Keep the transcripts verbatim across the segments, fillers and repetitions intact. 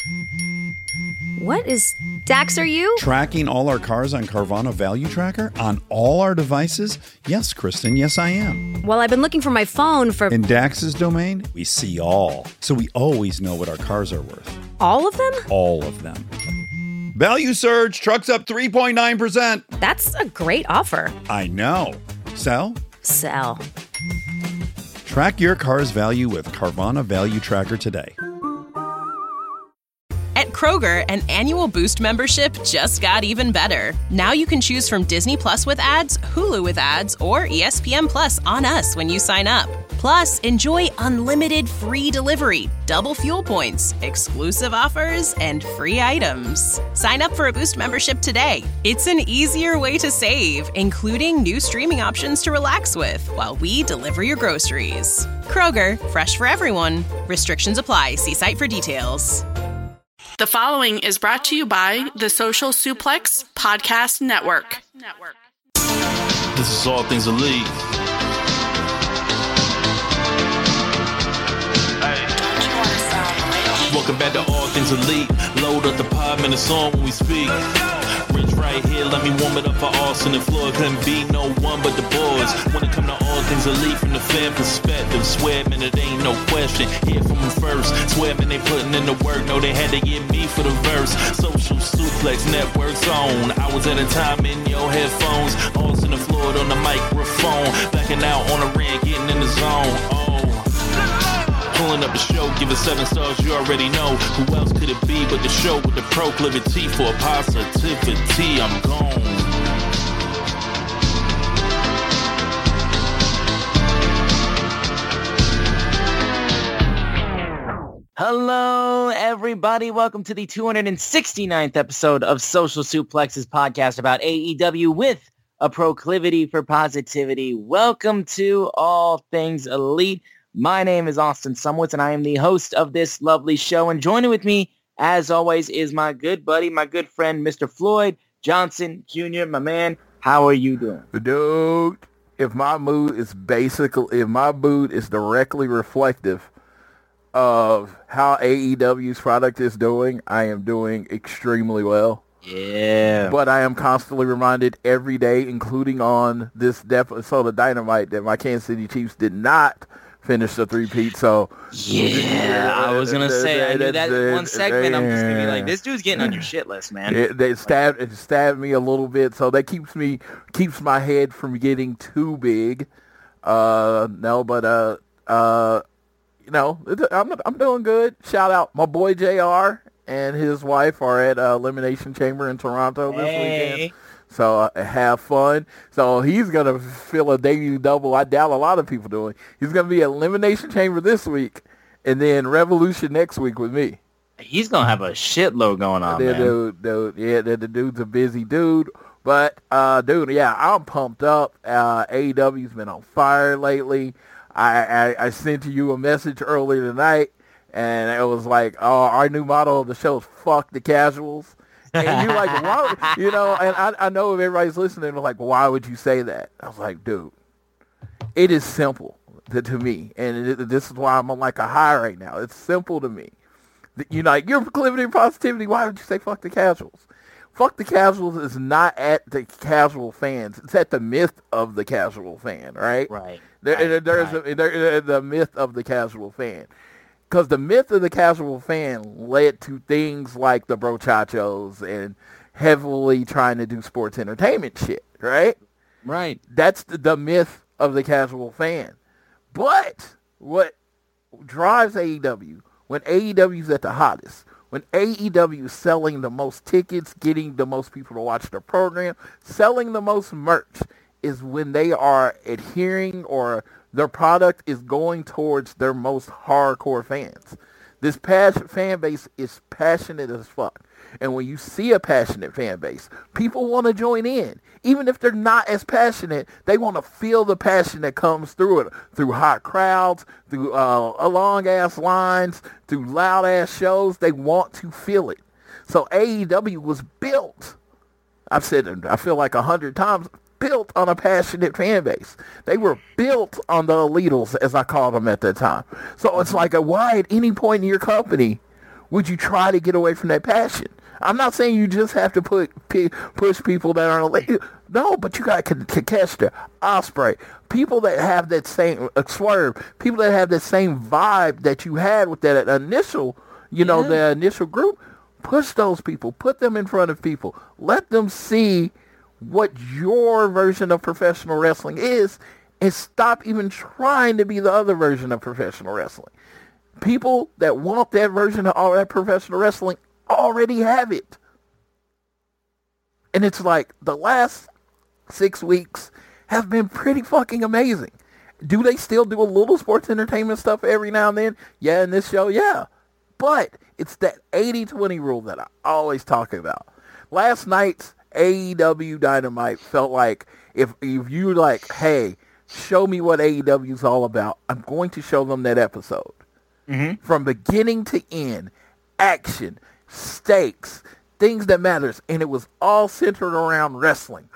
What is... Dax, are you? Tracking all our cars on Carvana Value Tracker on all our devices? Yes, Kristen, yes I am. Well, I've been looking for my phone for... In Dax's domain, we see all. So we always know what our cars are worth. All of them? All of them. Value surge, trucks up three point nine percent. That's a great offer. I know. Sell? Sell. Track your car's value with Carvana Value Tracker today. At Kroger, an annual Boost membership just got even better. Now you can choose from Disney Plus with ads, Hulu with ads, or E S P N Plus on us when you sign up. Plus, enjoy unlimited free delivery, double fuel points, exclusive offers, and free items. Sign up for a Boost membership today. It's an easier way to save, including new streaming options to relax with while we deliver your groceries. Kroger, fresh for everyone. Restrictions apply. See site for details. The following is brought to you by the Social Suplex Podcast Network. This is All Things Elite. Welcome back to All Things Elite. Load up the pod, man, it's on when we speak. Rich right here, let me warm it up for Austin and Floyd. Couldn't be no one but the boys. When it come to All Things Elite from the fan perspective, swear, man, it ain't no question. Hear from them first. Swear, man, they putting in the work. No, they had to get me for the verse. Social Suplex Network's on. Hours at a time in your headphones. Austin and Floyd on the microphone. Backing out on the rant, getting in the zone. Oh. Pulling up the show, give it seven stars, you already know. Who else could it be but the show with the proclivity for positivity? I'm gone. Hello, everybody. Welcome to the two hundred sixty-ninth episode of Social Suplex's podcast about A E W with a proclivity for positivity. Welcome to All Things Elite. My name is Austin Sumwitz, and I am the host of this lovely show. And joining with me, as always, is my good buddy, my good friend, Mister Floyd Johnson Junior My man, how are you doing? Dude, if my mood is basically, if my mood is directly reflective of how A E W's product is doing, I am doing extremely well. Yeah. But I am constantly reminded every day, including on this episode of Dynamite, that my Kansas City Chiefs did not finish the three-peat, so... Yeah, I was going to say, I knew that one segment, I'm just going to be like, this dude's getting on your shit list, man. It, they stabbed, it stabbed me a little bit, so that keeps me, keeps my head from getting too big. Uh, no, but, uh, uh, you know, I'm, I'm doing good. Shout out my boy J R and his wife are at uh, Elimination Chamber in Toronto this hey. weekend. So uh, have fun. So he's going to fill a debut double. I doubt a lot of people doing. He's going to be at Elimination Chamber this week and then Revolution next week with me. He's going to have a shitload going on, the, man. Dude, dude, yeah, the, the dude's a busy dude. But, uh, dude, yeah, I'm pumped up. Uh, A E W's been on fire lately. I, I, I sent you a message earlier tonight, and it was like, oh, our new motto of the show is fuck the casuals. And you're like, why? You know, and I, I know if everybody's listening, they're like, why would you say that? I was like, dude, it is simple to, to me. And it, this is why I'm on like a high right now. It's simple to me. You're like, your proclivity and positivity, why would you say fuck the casuals? Fuck the casuals is not at the casual fans. It's at the myth of the casual fan, right? Right. There, right, there's right. A, there, the myth of the casual fan. Because the myth of the casual fan led to things like the brochachos and heavily trying to do sports entertainment shit, right? Right. That's the, the myth of the casual fan. But what drives A E W, when A E W's at the hottest, when A E W is selling the most tickets, getting the most people to watch their program, selling the most merch, is when they are adhering or their product is going towards their most hardcore fans. This pas- fan base is passionate as fuck. And when you see a passionate fan base, people want to join in. Even if they're not as passionate, they want to feel the passion that comes through it. Through hot crowds, through uh, long-ass lines, through loud-ass shows. They want to feel it. So A E W was built, I've said it, I feel like a hundred times, built on a passionate fan base. They were built on the elitals, as I called them at that time. So it's like, a, why at any point in your company Would you try to get away from that passion? I'm not saying you just have to put push people that aren't no, but you got Takeshita, Ospreay, people that have that same uh, Swerve, people that have that same vibe that you had with that initial, you know, yeah. the initial group. Push those people, put them in front of people, let them see what your version of professional wrestling is, and stop even trying to be the other version of professional wrestling. People that want that version of all that professional wrestling already have it. And it's like the last six weeks have been pretty fucking amazing. Do they still do a little sports entertainment stuff every now and then? Yeah, in this show, yeah. But it's that eighty twenty rule that I always talk about. Last night's A E W Dynamite felt like if, if you like, hey, show me what A E W is all about, I'm going to show them that episode. Mm-hmm. From beginning to end, action, stakes, things that matters, and it was all centered around wrestling.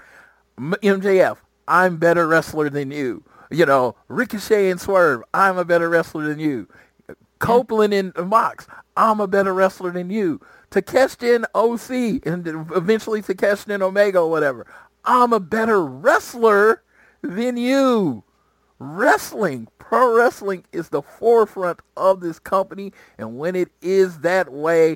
M J F, I'm a better wrestler than you. You know, Ricochet and Swerve, I'm a better wrestler than you. Copeland and Mox, I'm a better wrestler than you. Takeshita and O C, and eventually Takeshita and Omega or whatever, I'm a better wrestler than you. Wrestling, pro wrestling is the forefront of this company, and when it is that way,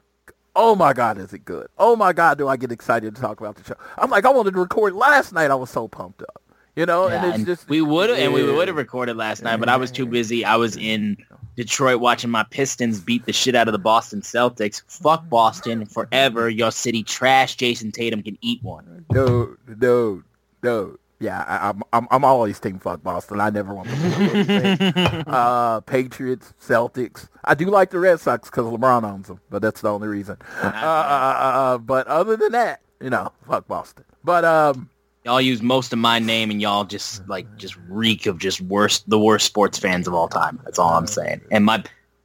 oh my God, is it good? Oh my God, do I get excited to talk about the show? I'm like, I wanted to record last night. I was so pumped up, you know. Yeah, and it's and just we would have, yeah. and we would have recorded last night, but I was too busy. I was in Detroit watching my Pistons beat the shit out of the Boston Celtics. Fuck Boston forever. Your city trash. Jason Tatum can eat one. Dude, dude, dude. Yeah, I, I'm I'm I'm always team fuck Boston. I never want to. uh, Patriots, Celtics. I do like the Red Sox because LeBron owns them, but that's the only reason. Uh, uh, uh, but other than that, you know, fuck Boston. But um, y'all use most of my name, and y'all just like just reek of just worst the worst sports fans of all time. That's all I'm saying. And my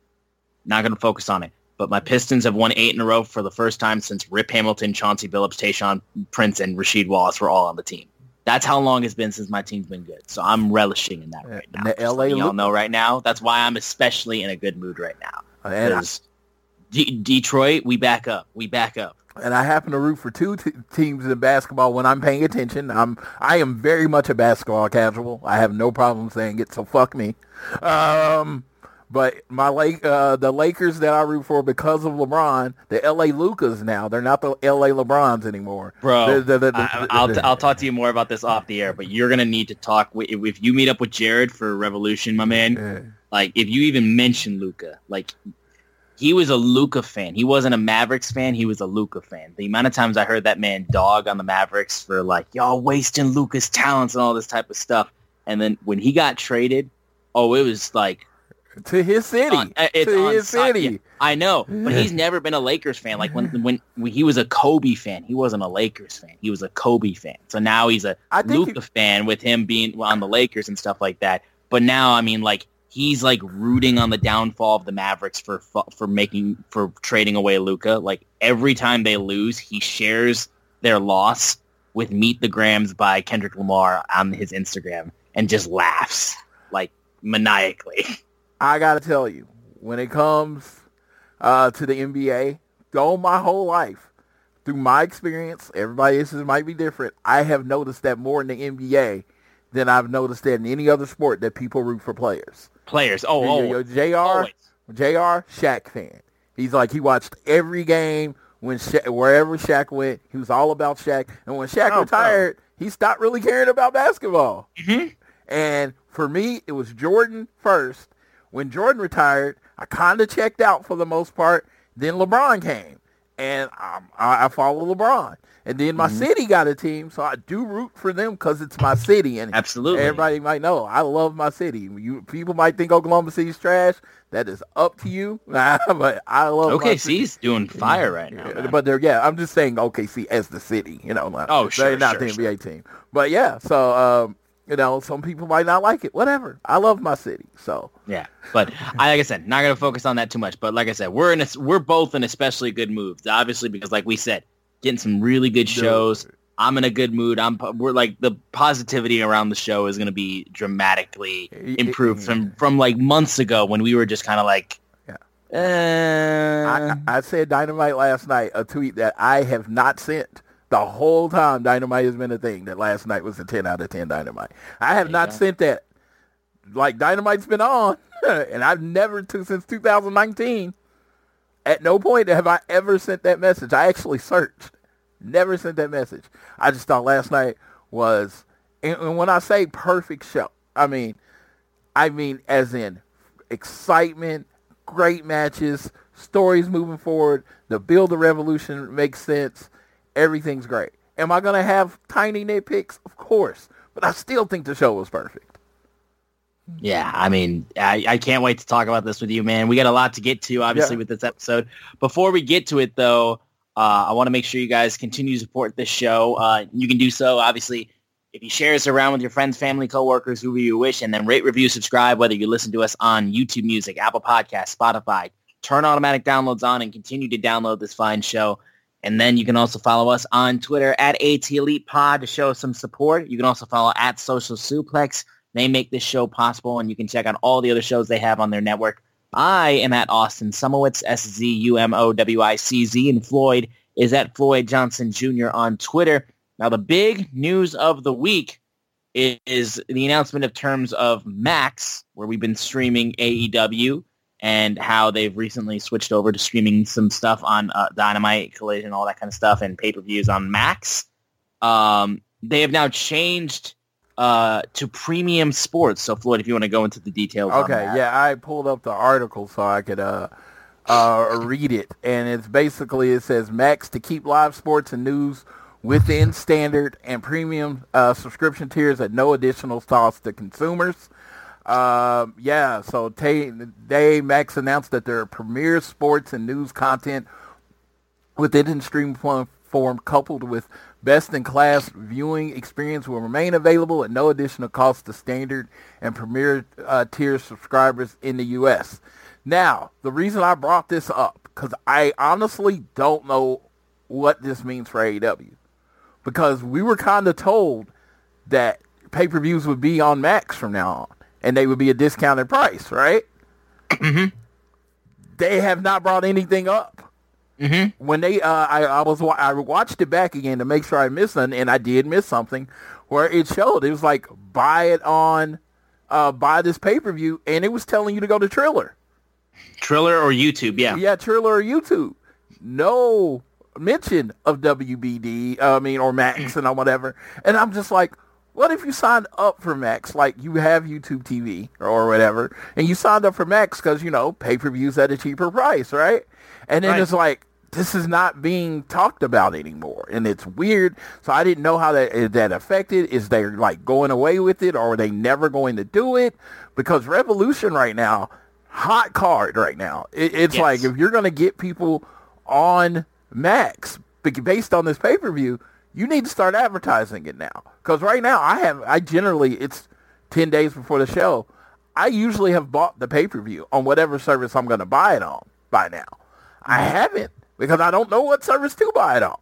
not gonna focus on it, but my Pistons have won eight in a row for the first time since Rip Hamilton, Chauncey Billups, Tayshaun Prince, and Rasheed Wallace were all on the team. That's how long it's been since my team's been good. So I'm relishing in that right now. The L A y'all Lu- know right now. That's why I'm especially in a good mood right now. Because D- Detroit, we back up. We back up. And I happen to root for two t- teams in basketball when I'm paying attention. I'm I am very much a basketball casual. I have no problem saying it. So fuck me. Um, but my Lake, uh, the Lakers that I root for because of LeBron, the L A Lucas now. They're not the L A LeBrons anymore. Bro, the, the, the, the, I, I'll, I'll talk to you more about this off the air, but you're going to need to talk. With, if you meet up with Jared for Revolution, my man, yeah. like if you even mention Luka, like he was a Luka fan. He wasn't a Mavericks fan. He was a Luka fan. The amount of times I heard that man dog on the Mavericks for like, y'all wasting Luka's talents and all this type of stuff. And then when he got traded, oh, it was like, to his city. On, it's to on his city. Yeah, I know, but he's never been a Lakers fan. Like when, when when he was a Kobe fan, he wasn't a Lakers fan. He was a Kobe fan. So now he's a Luka he, fan with him being on the Lakers and stuff like that. But now, I mean, like he's like rooting on the downfall of the Mavericks for for making for trading away Luka. Like every time they lose, he shares their loss with "Meet the Grams" by Kendrick Lamar on his Instagram and just laughs like maniacally. I gotta tell you, when it comes uh, to the N B A, though my whole life, through my experience, everybody else's might be different, I have noticed that more in the N B A than I've noticed that in any other sport that people root for players. Players, oh, oh, yo, yo, J R, always. J R, Shaq fan. He's like, he watched every game when Sha- wherever Shaq went, he was all about Shaq. And when Shaq oh, retired, oh. he stopped really caring about basketball. Mm-hmm. And for me, it was Jordan first. When Jordan retired, I kind of checked out for the most part. Then LeBron came, and um, I, I follow LeBron. And then my mm-hmm. city got a team, so I do root for them because it's my city. And absolutely, everybody might know I love my city. You people might think Oklahoma City's trash. That is up to you. But I love O K C's doing fire right now. Yeah, but they're yeah, I'm just saying O K C as the city. You know, like, oh sure, they're not sure, the N B A sure. team. But yeah, so. Um, You know, some people might not like it. Whatever. I love my city. So yeah, but I, like I said, not gonna focus on that too much. But like I said, we're in a, we're both in especially good moods. Obviously, because like we said, getting some really good shows. I'm in a good mood. I'm we're like the positivity around the show is gonna be dramatically improved from from like months ago when we were just kind of like. Uh, I, I said Dynamite last night, a tweet that I have not sent the whole time Dynamite has been a thing, that last night was a ten out of ten Dynamite. I have not go. sent that. Like, Dynamite's been on, and I've never, to, since two thousand nineteen, at no point have I ever sent that message. I actually searched. Never sent that message. I just thought last night was, and, and when I say perfect show, I mean, I mean as in excitement, great matches, stories moving forward, the build of Revolution makes sense, everything's great. Am I going to have tiny nitpicks? Of course. But I still think the show was perfect. Yeah, I mean, I, I can't wait to talk about this with you, man. We got a lot to get to, obviously, yeah. with this episode. Before we get to it, though, uh, I want to make sure you guys continue to support this show. Uh, you can do so, obviously, if you share us around with your friends, family, coworkers, whoever you wish, and then rate, review, subscribe, whether you listen to us on YouTube Music, Apple Podcasts, Spotify. Turn automatic downloads on and continue to download this fine show. And then you can also follow us on Twitter at AT Elite Pod to show some support. You can also follow at Social Suplex. They make this show possible, and you can check out all the other shows they have on their network. I am at Austin Sumowitz, S Z U M O W I C Z, and Floyd is at Floyd Johnson Junior on Twitter. Now, the big news of the week is the announcement of terms of Max, where we've been streaming A E W, and how they've recently switched over to streaming some stuff on uh, Dynamite, Collision, all that kind of stuff, and pay-per-views on Max. Um, they have now changed uh, to Premium Sports. So, Floyd, if you want to go into the details okay, on that. yeah, I pulled up the article so I could uh, uh, read it. And it's basically, it says, Max to keep live sports and news within standard and premium uh, subscription tiers at no additional cost to consumers. Um, yeah, so today Max announced that their premier sports and news content within the stream form coupled with best-in-class viewing experience will remain available at no additional cost to standard and premier uh, tier subscribers in the U S. Now, the reason I brought this up, because I honestly don't know what this means for A E W. Because we were kind of told that pay-per-views would be on Max from now on, and they would be a discounted price, right? Mm-hmm. They have not brought anything up. Mm-hmm. When they, uh, I, I was, I watched it back again to make sure I missed something, and I did miss something where it showed. It was like, buy it on, uh, buy this pay-per-view, and it was telling you to go to Triller. Triller or YouTube, yeah. Yeah, Triller or YouTube. No mention of W B D, uh, I mean, or Max and whatever. And I'm just like, what if you signed up for Max? Like, you have YouTube T V or whatever, and you signed up for Max because, you know, pay-per-views at a cheaper price, right? And then right. It's like, this is not being talked about anymore, and it's weird. So I didn't know how that is that affected. Is they like going away with it, or are they never going to do it? Because Revolution right now, hot card right now. It, it's yes. like, if you're going to get people on Max based on this pay-per-view, you need to start advertising it now. Because right now, I have, I generally, it's ten days before the show. I usually have bought the pay-per-view on whatever service I'm going to buy it on by now. Mm-hmm. I haven't, because I don't know what service to buy it on.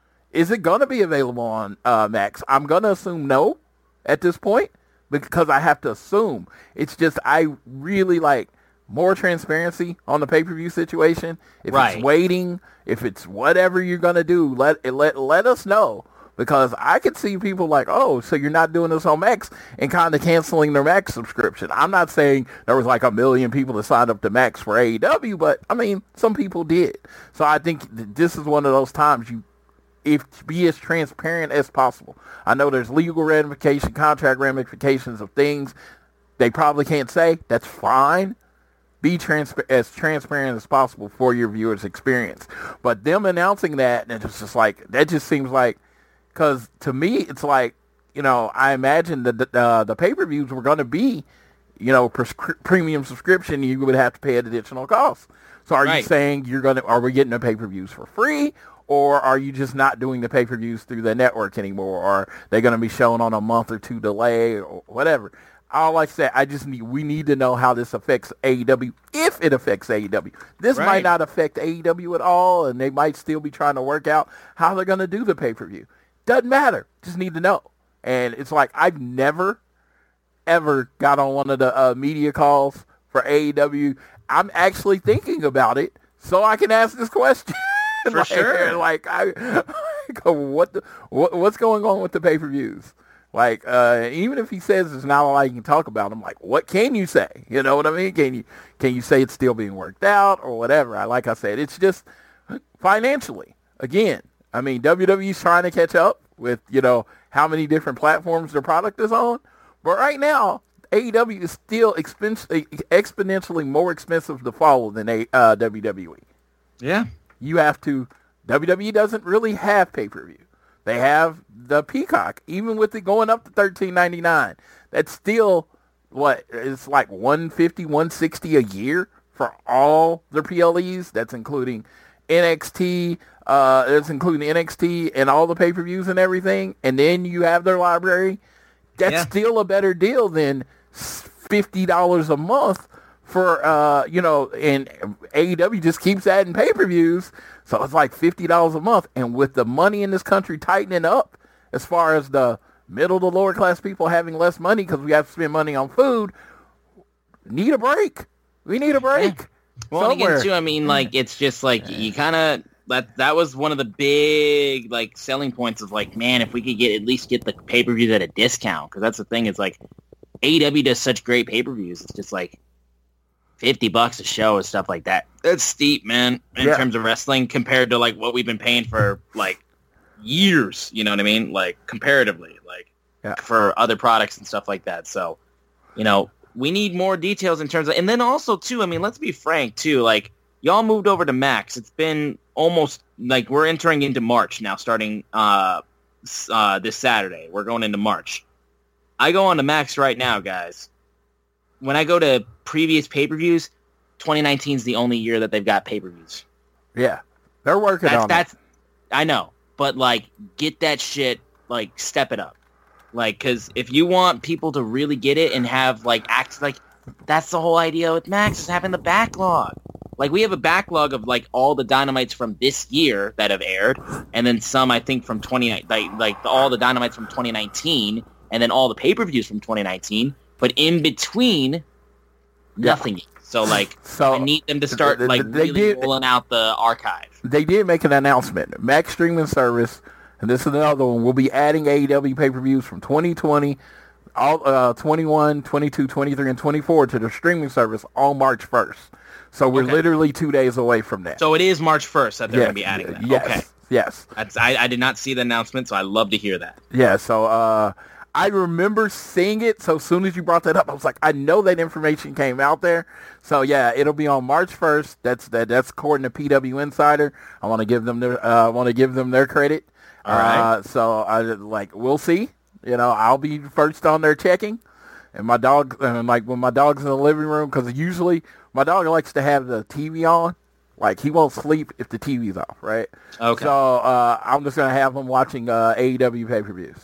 Is it going to be available on uh, Max? I'm going to assume no at this point, because I have to assume. It's just, I really like more transparency on the pay-per-view situation. If right. it's waiting, if it's whatever you're going to do, let let let us know. Because I could see people like, oh, so you're not doing this on Max, and kind of canceling their Max subscription. I'm not saying there was like a million people that signed up to Max for A E W, but, I mean, some people did. So I think this is one of those times you, if be as transparent as possible. I know there's legal ramification, contract ramifications of things they probably can't say. That's fine. Be transpa- as transparent as possible for your viewers' experience. But them announcing that, and it's just like, that just seems like, because to me, it's like, you know, I imagine that the, uh, the pay-per-views were going to be, you know, pres- premium subscription, you would have to pay an additional cost. So are right. you saying you're going to, are we getting the pay-per-views for free? Or are you just not doing the pay-per-views through the network anymore? Or are they going to be shown on a month or two delay or whatever? All I said, I just need, we need to know how this affects A E W, if it affects A E W. This right. might not affect A E W at all, and they might still be trying to work out how they're going to do the pay-per-view. Doesn't matter. Just need to know. And it's like, I've never, ever got on one of the uh, media calls for for A E W. I'm actually thinking about it so I can ask this question. For like, sure. Like, I, what, the, what what's going on with the pay-per-views? Like, uh, even if he says there's not a lot you can talk about, I'm like, what can you say? You know what I mean? Can you can you say it's still being worked out or whatever? I Like I said, it's just financially. Again, I mean, W W E's trying to catch up with, you know, how many different platforms their product is on. But right now, A E W is still expens- exponentially more expensive to follow than a, uh, W W E. Yeah. You have to, W W E doesn't really have pay-per-view. They have the Peacock, even with it going up to thirteen ninety-nine. That's still, what, it's like one fifty, one sixty a year for all their P L Es. That's including N X T, uh, that's including N X T and all the pay-per-views and everything. And then you have their library. That's Yeah. still a better deal than fifty dollars a month for, uh, you know, and A E W just keeps adding pay-per-views. So it's like fifty dollars a month. And with the money in this country tightening up, as far as the middle to lower class people having less money because we have to spend money on food, need a break. We need a break. Yeah. Well, and again, too, I mean, like, it's just like you kind of, that that was one of the big, like, selling points of, like, man, if we could get at least get the pay-per-views at a discount, because that's the thing, is like, A E W does such great pay-per-views. It's just like fifty bucks a show and stuff like that. That's steep, man, in Yeah. terms of wrestling compared to like what we've been paying for like years. You know what I mean? Like comparatively, like Yeah. for other products and stuff like that. So, you know, we need more details in terms of, and then also too, I mean, let's be frank too, like y'all moved over to Max. It's been almost like we're entering into March now, starting uh, s- uh, this Saturday. We're going into March. I go on to Max right now, guys. When I go to previous pay-per-views, twenty nineteen is the only year that they've got pay-per-views. Yeah. They're working That's on that's it. I know, but like get that shit, like step it up. Like cuz if you want people to really get it and have like act like that's the whole idea with Max is having the backlog. Like we have a backlog of like all the Dynamites from this year that have aired and then some I think from twenty like like all the Dynamites from twenty nineteen and then all the pay-per-views from twenty nineteen. But in between, nothing. So, like, So, I need them to start, they- like, they really did- rolling out the archive. They did make an announcement. Max streaming service, and this is another one, will be adding A E W pay-per-views from twenty twenty, all uh, twenty-one, twenty-two, twenty-three, and twenty-four to the streaming service on March first. So we're Okay. literally two days away from that. So it is March first that they're Yeah, going to be adding that. Yes, Okay. yes. That's, I, I did not see the announcement, so I love to hear that. Yeah, so uh, I remember seeing it, so as soon as you brought that up, I was like, I know that information came out there. So yeah, it'll be on March first. That's that. That's according to P W Insider. I want to give them their. Uh, I want to give them their credit. All right. Uh, so I like we'll see. You know, I'll be first on there checking, and my dog. And like when my dog's in the living room, because usually my dog likes to have the T V on. Like he won't sleep if the T V's off, right? Okay. So uh, I'm just gonna have him watching uh, A E W pay-per-views.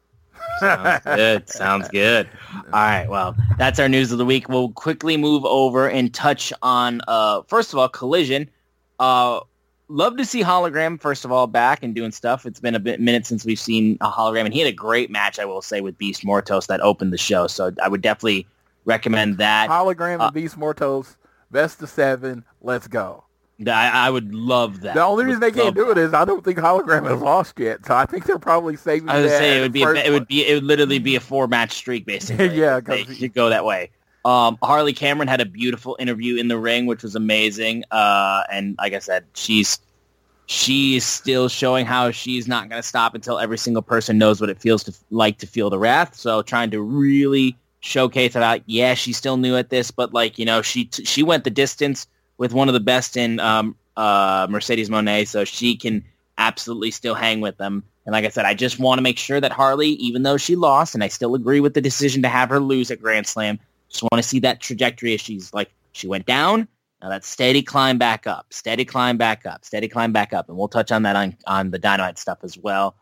Sounds good. Sounds good. All right. Well, that's our news of the week. We'll quickly move over and touch on, uh, first of all, Collision. Uh, love to see Hologram, first of all, back and doing stuff. It's been a bit minute since we've seen a Hologram, and he had a great match, I will say, with Beast Mortos that opened the show. So I would definitely recommend that. Hologram and Uh, Beast Mortos, best of seven, let's go. I, I would love that. The only reason they Would can't love do it is I don't think Hologram has lost yet, so I think they're probably saving I would that say it would be a, first it would one. be it would literally be a four match streak basically. Yeah, if they 'cause- could go that way. Um, Harley Cameron had a beautiful interview in the ring, which was amazing. Uh, and like I said, she's she's still showing how she's not going to stop until every single person knows what it feels to like to feel the wrath. So trying to really showcase that, yeah, she's still new at this, but like you know, she t- she went the distance with one of the best in um, uh, Mercedes Moné, so she can absolutely still hang with them. And like I said, I just want to make sure that Harley, even though she lost, and I still agree with the decision to have her lose at Grand Slam, just want to see that trajectory as she's like, she went down, now that steady climb back up, steady climb back up, steady climb back up. And we'll touch on that on, on the Dynamite stuff as well.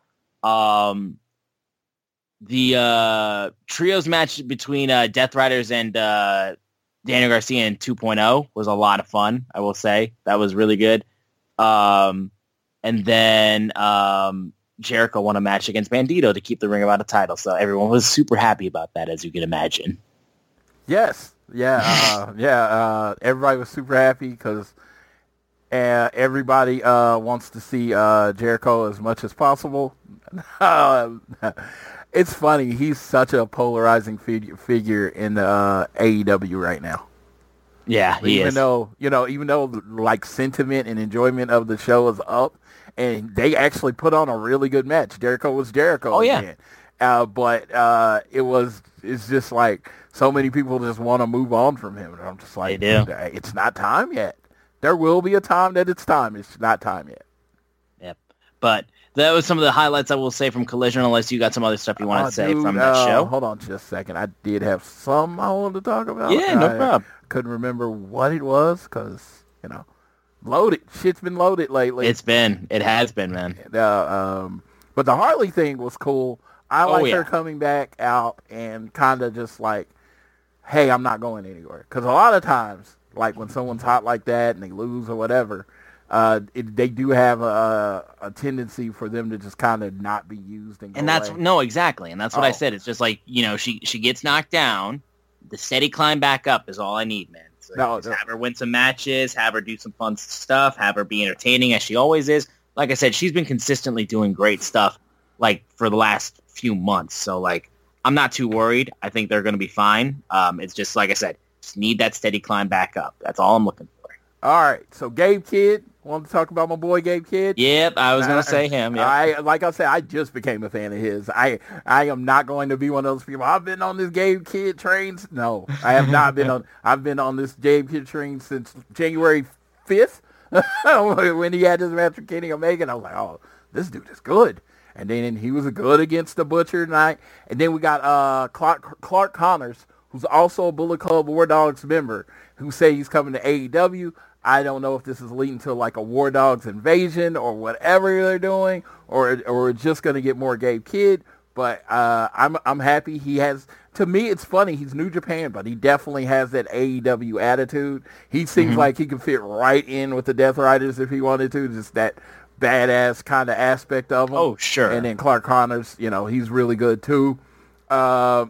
Um, the uh, trios match between uh, Death Riders and uh, Daniel Garcia in two point oh was a lot of fun, I will say. That was really good. Um, and then um, Jericho won a match against Bandito to keep the Ring of Honor title. So everyone was super happy about that, as you can imagine. Yes, Yeah, uh, yeah. Uh, everybody was super happy because uh, everybody uh, wants to see uh, Jericho as much as possible. uh, it's funny. He's such a polarizing fig- figure in the uh, A E W right now. Yeah, he even is. though you know, even though like sentiment and enjoyment of the show is up, and they actually put on a really good match. Jericho was Jericho. Oh yeah. Again. Uh, but uh, it was. It's just like so many people just want to move on from him, and I'm just like, They do. it's not time yet. There will be a time that it's time. It's not time yet. Yep. But that was some of the highlights I will say from Collision, unless you got some other stuff you want Oh, to say dude, from that uh, show. Hold on just a second. I did have some I wanted to talk about. Yeah, no I problem. Couldn't remember what it was because, you know, loaded. Shit's been loaded lately. It's been. It has been, man. Uh, um, but the Harley thing was cool. I Oh, like yeah. her coming back out and kind of just like, hey, I'm not going anywhere. Because a lot of times, like when someone's hot like that and they lose or whatever, uh, it, they do have a, a tendency for them to just kind of not be used. And, go And that's away. no, exactly. And that's what I Oh. said. It's just like, you know, she she gets knocked down. The steady climb back up is all I need, man. So No, just no. have her win some matches, have her do some fun stuff, have her be entertaining as she always is. Like I said, she's been consistently doing great stuff like for the last few months. So like I'm not too worried. I think they're going to be fine. Um, it's just like I said, just need that steady climb back up. That's all I'm looking for. All right. So Gabe Kidd, want to talk about my boy Gabe Kidd? Yep, I was going Uh, to say him. Yeah. I like I said, I just became a fan of his. I I am not going to be one of those people. I've been on this Gabe Kidd train. No, I have not been on. I've been on this Gabe Kidd train since January fifth when he had his match with Kenny Omega. And I was like, oh, this dude is good. And then he was good against the Butcher tonight. And then we got uh, Clark Clark Connors, who's also a Bullet Club War Dogs member, who say he's coming to A E W. I don't know if this is leading to like a War Dogs invasion or whatever they're doing, or or we're just gonna get more Gabe Kidd. But uh, I'm I'm happy he has. To me, it's funny. He's New Japan, but he definitely has that A E W attitude. He seems Mm-hmm. like he could fit right in with the Death Riders if he wanted to. Just that badass kind of aspect of him. Oh, sure. And then Clark Connors, you know, he's really good too. Uh,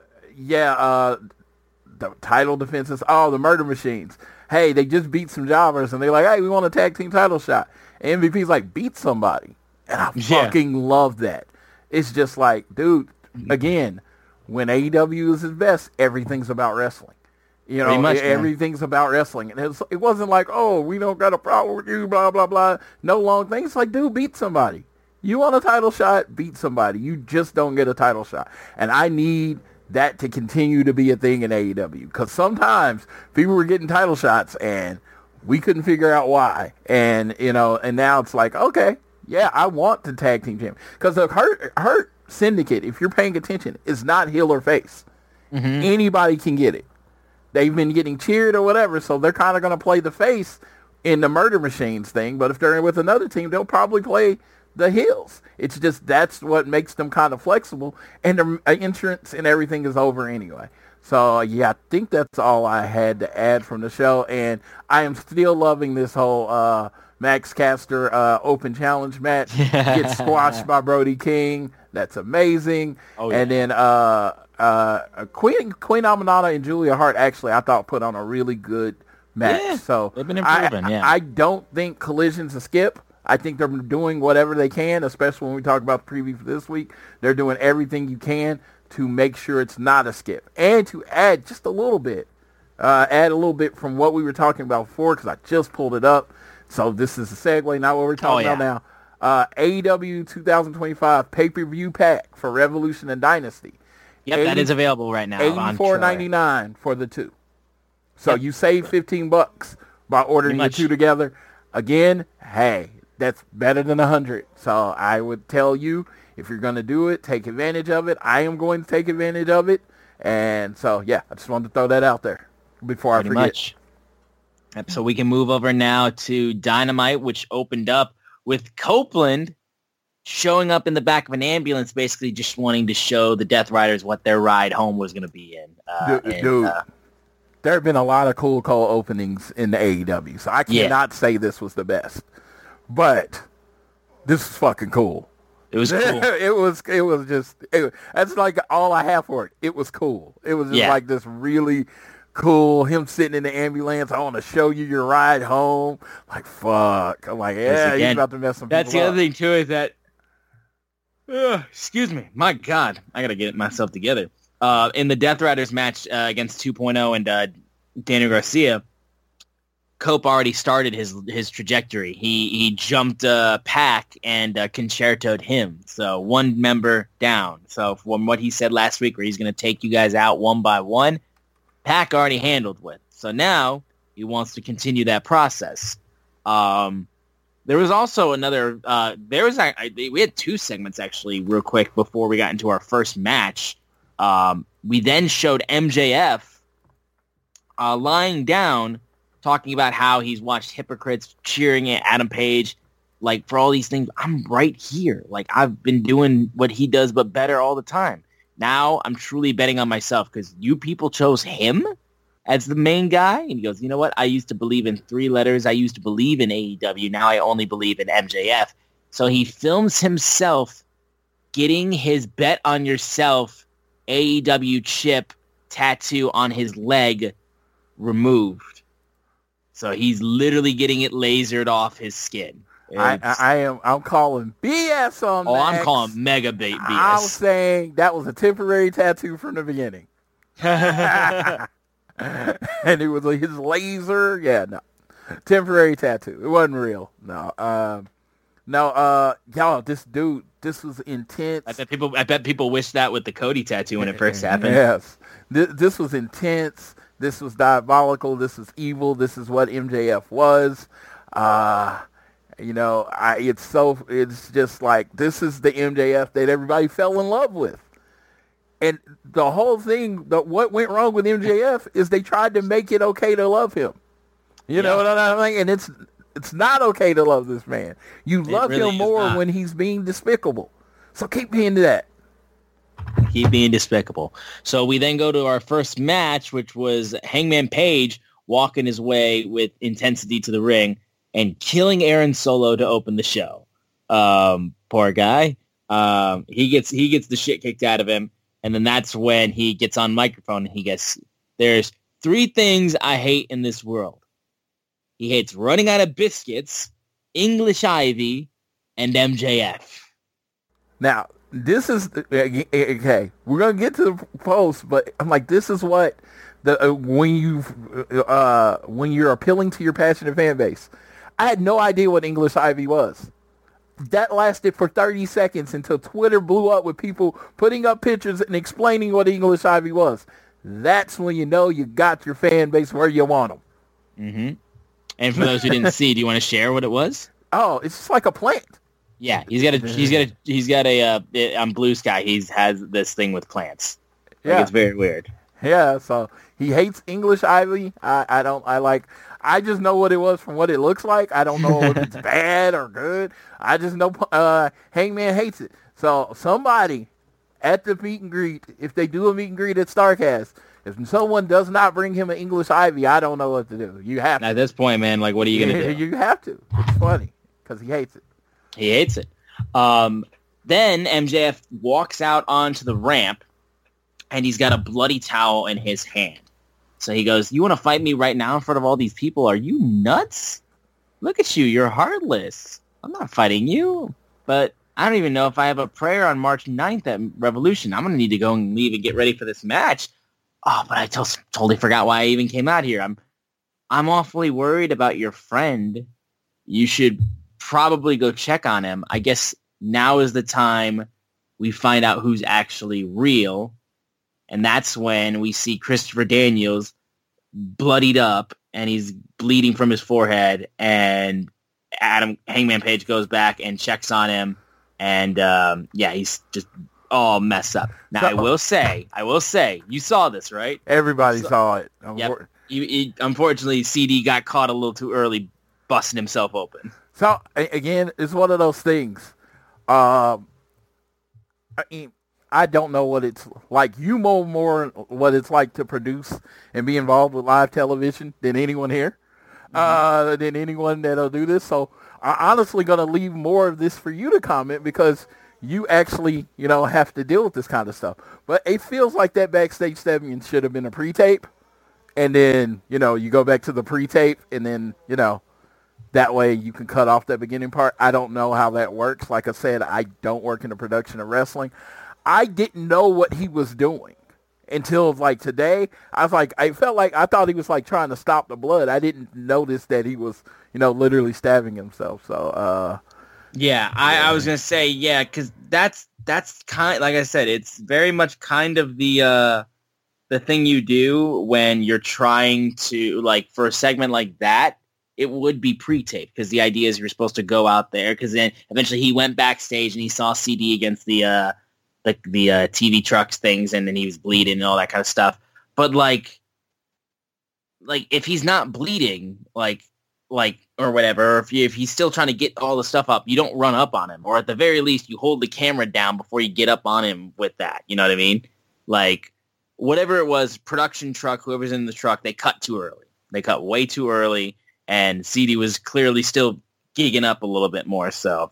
yeah, uh, the title defenses. Oh, the Murder Machines. Hey, they just beat some jobbers, and they're like, hey, we want a tag team title shot. And M V P's like, beat somebody. And I Yeah. fucking love that. It's just like, dude, again, when A E W is his best, everything's about wrestling. You know, Pretty much, man. everything's about wrestling. And it, was, it wasn't like, oh, we don't got a problem with you, blah, blah, blah. No long things. It's like, dude, beat somebody. You want a title shot? Beat somebody. You just don't get a title shot. And I need that to continue to be a thing in A E W. Because sometimes people were getting title shots and we couldn't figure out why. And, you know, and now it's like, okay, yeah, I want the tag team champion. Because the Hurt, Hurt Syndicate, if you're paying attention, is not heel or face. Mm-hmm. Anybody can get it. They've been getting cheered or whatever, so they're kind of going to play the face in the Murder Machines thing. But if they're with another team, they'll probably play the heels. It's just that's what makes them kind of flexible, and the entrance and everything is over anyway. So, yeah, I think that's all I had to add from the show, and I am still loving this whole uh, Max Caster uh, open challenge match. Get squashed by Brody King. That's amazing. Oh, yeah. And then uh, uh, Queen Queen Aminata and Julia Hart actually, I thought, put on a really good match. Yeah, so they've been I- improving, I, yeah. I don't think Collision's a skip. I think they're doing whatever they can, especially when we talk about the preview for this week. They're doing everything you can to make sure it's not a skip. And to add just a little bit, uh, add a little bit from what we were talking about before, because I just pulled it up. So this is a segue, not what we're talking Oh, yeah. about now. Uh, A E W twenty twenty-five pay-per-view pack for Revolution and Dynasty. Yep, that eighty is available right now. on eighty-four Troy. ninety-nine for the two. So Yep. you save fifteen bucks by ordering the Pretty much. two together. Again, hey, that's better than a hundred. So I would tell you, if you're going to do it, take advantage of it. I am going to take advantage of it. And so, yeah, I just wanted to throw that out there before Pretty I forget. much. Yep, so we can move over now to Dynamite, which opened up with Copeland showing up in the back of an ambulance, basically just wanting to show the Death Riders what their ride home was going to be in. Uh, Dude, and, dude, uh, there have been a lot of cool cold openings in the A E W, so I Yeah. cannot say this was the best. But this is fucking cool. it was cool. it was it was just it, that's like all I have for it. It was cool. It was just Yeah. like this really cool. Him sitting in the ambulance. I want to show you your ride home. Like, fuck. I'm like, yeah, again, he's about to mess some That's people the up. other thing, too, is that, uh, excuse me, my God, I got to get myself together. Uh, in the Death Riders match uh, against two point oh and uh, Daniel Garcia, Cope already started his his trajectory. He he jumped uh, Pac and uh, concertoed him. So one member down. So from what he said last week, where he's going to take you guys out one by one, Pac already handled with. So now he wants to continue that process. Um, there was also another. Uh, there was I, we had two segments actually, real quick before we got into our first match. Um, we then showed M J F uh, lying down, talking about how he's watched hypocrites cheering at Adam Page, like, for all these things. I'm right here. Like, I've been doing what he does, but better all the time. Now I'm truly betting on myself because you people chose him as the main guy. And he goes, you know what? I used to believe in three letters. I used to believe in A E W. Now I only believe in M J F. So he films himself getting his bet on yourself A E W chip tattoo on his leg removed. So he's literally getting it lasered off his skin. I, I, I am. I'm calling B S on that. Oh, I'm calling mega bait B S. I'm saying that was a temporary tattoo from the beginning. And it was like his laser. Yeah, no. Temporary tattoo. It wasn't real. No. Um, no, uh, y'all, this dude, this was intense. I bet people I bet people wish that with the Cody tattoo when it first happened. Yes. This, this was intense. This was diabolical. This was evil. This is what M J F was. Uh, you know, I, it's so, it's just like, this is the M J F that everybody fell in love with. And the whole thing, the, what went wrong with M J F is they tried to make it okay to love him. You yeah. know what I mean? And it's it's not okay to love this man. You it love really him more when he's being despicable. So keep being that. Keep being despicable. So we then go to our first match, which was Hangman Page walking his way with intensity to the ring and killing Aaron Solo to open the show. Um, poor guy. Um, he gets he gets the shit kicked out of him. And then that's when he gets on microphone and he gets, there's three things I hate in this world. He hates running out of biscuits, English Ivy, and M J F. Now, this is, okay, we're going to get to the post, but I'm like, this is what, the uh, when you uh, when you're appealing to your passionate fan base. I had no idea what English Ivy was. That lasted for thirty seconds until Twitter blew up with people putting up pictures and explaining what English Ivy was. That's when you know you got your fan base where you want them. Mm-hmm. And for those who didn't see, do you want to share what it was? Oh, it's just like a plant. Yeah, he's got a he's got a he's got a uh, on Blue Sky. He has this thing with plants. Like, yeah, it's very weird. Yeah, so he hates English Ivy. I, I don't. I like. I just know what it was from what it looks like. I don't know if it's bad or good. I just know uh, Hangman hates it. So somebody at the meet and greet, if they do a meet and greet at StarCast, if someone does not bring him an English Ivy, I don't know what to do. You have to. At this point, man, like, what are you going to do? You have to. It's funny because he hates it. He hates it. Um, then M J F walks out onto the ramp, and he's got a bloody towel in his hand. So he goes, you want to fight me right now in front of all these people? Are you nuts? Look at you. You're heartless. I'm not fighting you. But I don't even know if I have a prayer on March ninth at Revolution. I'm going to need to go and leave and get ready for this match. Oh, but I t- totally forgot why I even came out here. I'm I'm awfully worried about your friend. You should probably go check on him. I guess now is the time we find out who's actually real. And that's when we see Christopher Daniels bloodied up and he's bleeding from his forehead. And Adam Hangman Page goes back and checks on him. And um, yeah, he's just all messed up. Now, so, I will say, I will say, you saw this, right? Everybody so, saw it. Yep. You, you, unfortunately, C D got caught a little too early busting himself open. So, again, it's one of those things. Um, I mean, I don't know what it's like. You know more what it's like to produce and be involved with live television than anyone here, mm-hmm. uh, than anyone that'll do this. So I'm honestly going to leave more of this for you to comment because you actually, you know, have to deal with this kind of stuff. But it feels like that backstage segment should have been a pre-tape and then, you know, you go back to the pre-tape, and then, you know, that way you can cut off that beginning part. I don't know how that works. Like I said, I don't work in the production of wrestling. I didn't know what he was doing until, like, today. I was like, I felt like, I thought he was, like, trying to stop the blood. I didn't notice that he was, you know, literally stabbing himself. So, uh... Yeah, I, yeah. I was going to say, yeah, because that's, that's kind like I said, it's very much kind of the, uh, the thing you do when you're trying to, like, for a segment like that, it would be pre-taped because the idea is you're supposed to go out there because then eventually he went backstage and he saw C D against the uh, the, the uh, T V trucks things and then he was bleeding and all that kind of stuff. But like, like if he's not bleeding, like like or whatever, or if you, if he's still trying to get all the stuff up, you don't run up on him, or at the very least you hold the camera down before you get up on him with that. You know what I mean? Like whatever it was, production truck, whoever's in the truck, they cut too early. They cut way too early. And C D was clearly still gigging up a little bit more. So,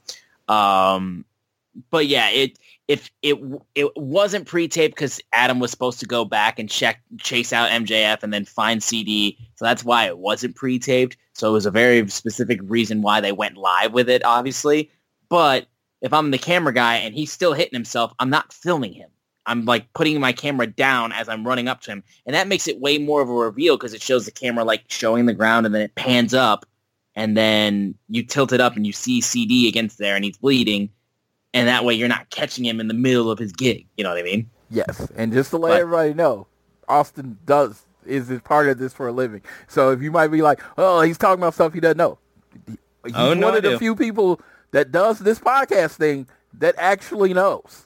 um, but yeah, it if it it wasn't pre-taped because Adam was supposed to go back and check chase out M J F and then find C D. So that's why it wasn't pre-taped. So it was a very specific reason why they went live with it, obviously. But if I'm the camera guy and he's still hitting himself, I'm not filming him. I'm like putting my camera down as I'm running up to him. And that makes it way more of a reveal because it shows the camera like showing the ground and then it pans up and then you tilt it up and you see C D against there and he's bleeding. And that way you're not catching him in the middle of his gig. You know what I mean? Yes. And just to let but, everybody know, Austin does is part of this for a living. So if you might be like, oh, he's talking about stuff he doesn't know. He's oh, no, one I of the do. few people that does this podcast thing that actually knows.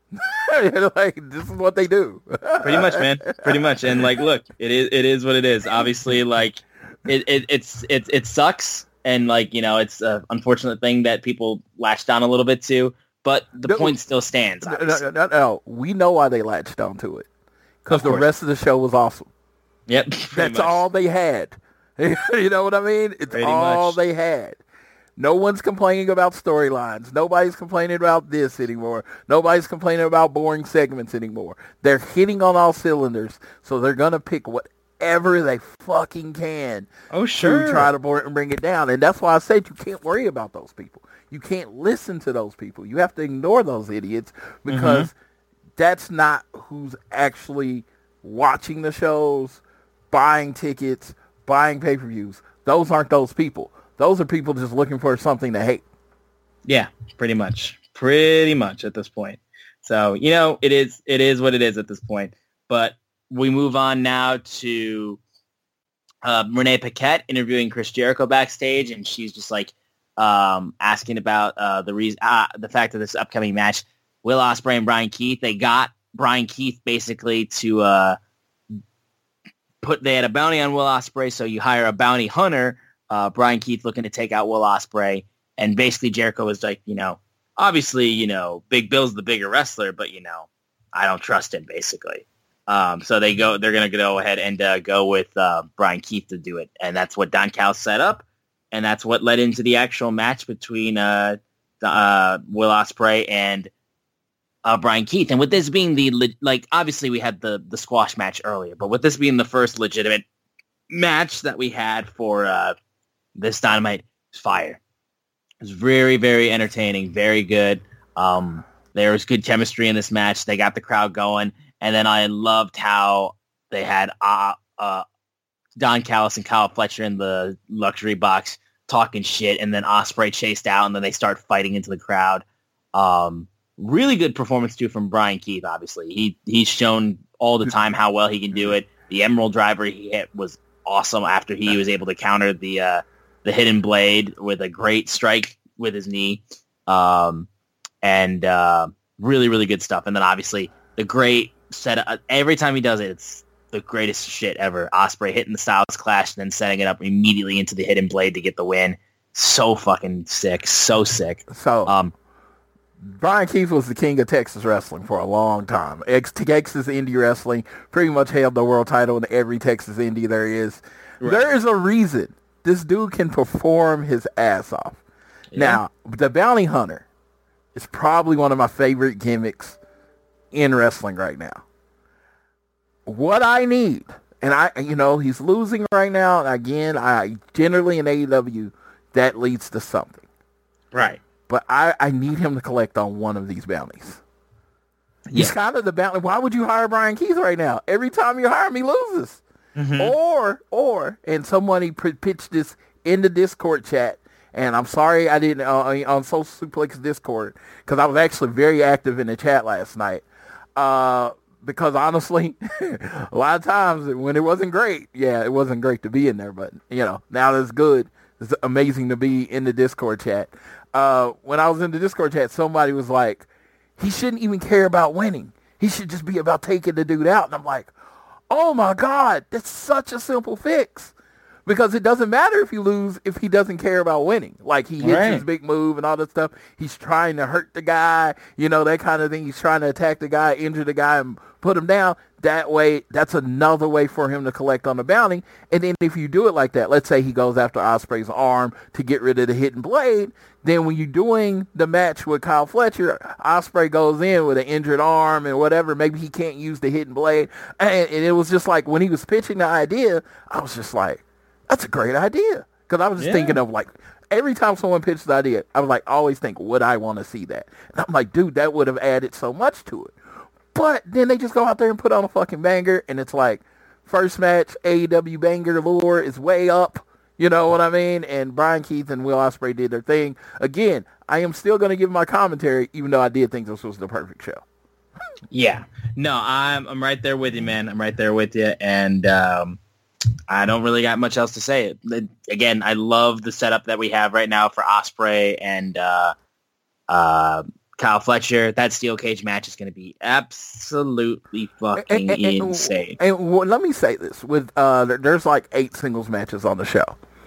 Like this is what they do. Pretty much, man. Pretty much. And like, look, it is it is what it is. Obviously, like it, it it's it it sucks, and like you know, it's an unfortunate thing that people latched on a little bit to. But the no, point still stands. No, no, no, no, we know why they latched onto it because the course. rest of the show was awesome. Yep, that's much. all they had. You know what I mean? It's pretty all much. they had. No one's complaining about storylines. Nobody's complaining about this anymore. Nobody's complaining about boring segments anymore. They're hitting on all cylinders, so they're going to pick whatever they fucking can oh, sure. to try to bring it down. And that's why I said you can't worry about those people. You can't listen to those people. You have to ignore those idiots because mm-hmm. that's not who's actually watching the shows, buying tickets, buying pay-per-views. Those aren't those people. Those are people just looking for something to hate. Yeah, pretty much. Pretty much at this point. So, you know, it is it is what it is at this point. But we move on now to uh, Renee Paquette interviewing Chris Jericho backstage, and she's just like um, asking about uh, the reason, uh, the fact of this upcoming match. Will Ospreay and Brian Keith, they got Brian Keith basically to uh, put, they had a bounty on Will Ospreay, so you hire a bounty hunter. Uh, Brian Keith looking to take out Will Ospreay, and basically Jericho was like, you know, obviously, you know, Big Bill's the bigger wrestler, but you know, I don't trust him, basically. Um, so they go, they're gonna go ahead and uh, go with uh, Brian Keith to do it, and that's what Don Callis set up, and that's what led into the actual match between uh, uh, Will Ospreay and uh, Brian Keith. And with this being the le- like, obviously we had the the squash match earlier, but with this being the first legitimate match that we had for uh, this Dynamite, was fire. It was very, very entertaining, very good. Um, there was good chemistry in this match. They got the crowd going, and then I loved how they had uh, uh, Don Callis and Kyle Fletcher in the luxury box talking shit, and then Ospreay chased out, and then they start fighting into the crowd. Um, really good performance too from Brian Keith. Obviously, he he's shown all the time how well he can do it. The Emerald Driver he hit was awesome after he was able to counter the uh, the Hidden Blade with a great strike with his knee, um, and uh, really, really good stuff. And then obviously the great set. Uh, every time he does it, it's the greatest shit ever. Ospreay hitting the Styles Clash and then setting it up immediately into the Hidden Blade to get the win. So fucking sick, so sick. So, um, Brian Keith was the king of Texas wrestling for a long time. Ex- Texas indie wrestling, pretty much held the world title in every Texas indie there is. Right. There is a reason this dude can perform his ass off. Yeah. Now, the Bounty Hunter is probably one of my favorite gimmicks in wrestling right now. What I need, And I, you know, he's losing right now. And again, I generally in A E W, that leads to something. Right. But I, I need him to collect on one of these bounties. He's Yeah. kind of the bounty. Why would you hire Brian Keith right now? Every time you hire him, he loses. Mm-hmm. Or, or, and somebody p- pitched this in the Discord chat. And I'm sorry I didn't, uh, on Social Suplex Discord, because I was actually very active in the chat last night. Uh, because honestly, a lot of times when it wasn't great, yeah, it wasn't great to be in there. But, you know, now that it's good, it's amazing to be in the Discord chat. Uh, when I was in the Discord chat, somebody was like, he shouldn't even care about winning. He should just be about taking the dude out. And I'm like, oh my God, that's such a simple fix. Because it doesn't matter if you lose if he doesn't care about winning. Like, he hits Right. his big move and all that stuff. He's trying to hurt the guy, you know, that kind of thing. He's trying to attack the guy, injure the guy, and put him down. That way, that's another way for him to collect on the bounty. And then if you do it like that, let's say he goes after Ospreay's arm to get rid of the hidden blade, then when you're doing the match with Kyle Fletcher, Ospreay goes in with an injured arm and whatever. Maybe he can't use the hidden blade. And, and it was just like, when he was pitching the idea, I was just like, that's a great idea. Because I was just Yeah. thinking of, like, every time someone pitched the idea, I was like, always think, would I want to see that? And I'm like, dude, that would have added so much to it. But then they just go out there and put on a fucking banger, and it's like, first match, A E W banger lore is way up. You know what I mean? And Brian Keith and Will Ospreay did their thing. Again, I am still going to give my commentary, even though I did think this was the perfect show. Yeah. No, I'm I'm right there with you, man. I'm right there with you. And um, I don't really got much else to say. Again, I love the setup that we have right now for Ospreay and uh, uh, Kyle Fletcher. That steel cage match is going to be absolutely fucking And, and- and- insane. And, well, let me say this: with uh, there- there's like eight singles matches on the show.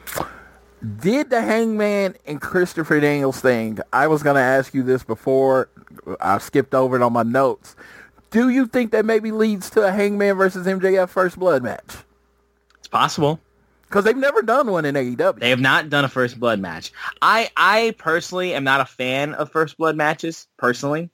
Did the Hangman and Christopher Daniels thing? I was going to ask you this before. I skipped over it on my notes. Do you think that maybe leads to a Hangman versus M J F First Blood match? It's possible. Because they've never done one in A E W. They have not done a First Blood match. I I personally am not a fan of First Blood matches, personally.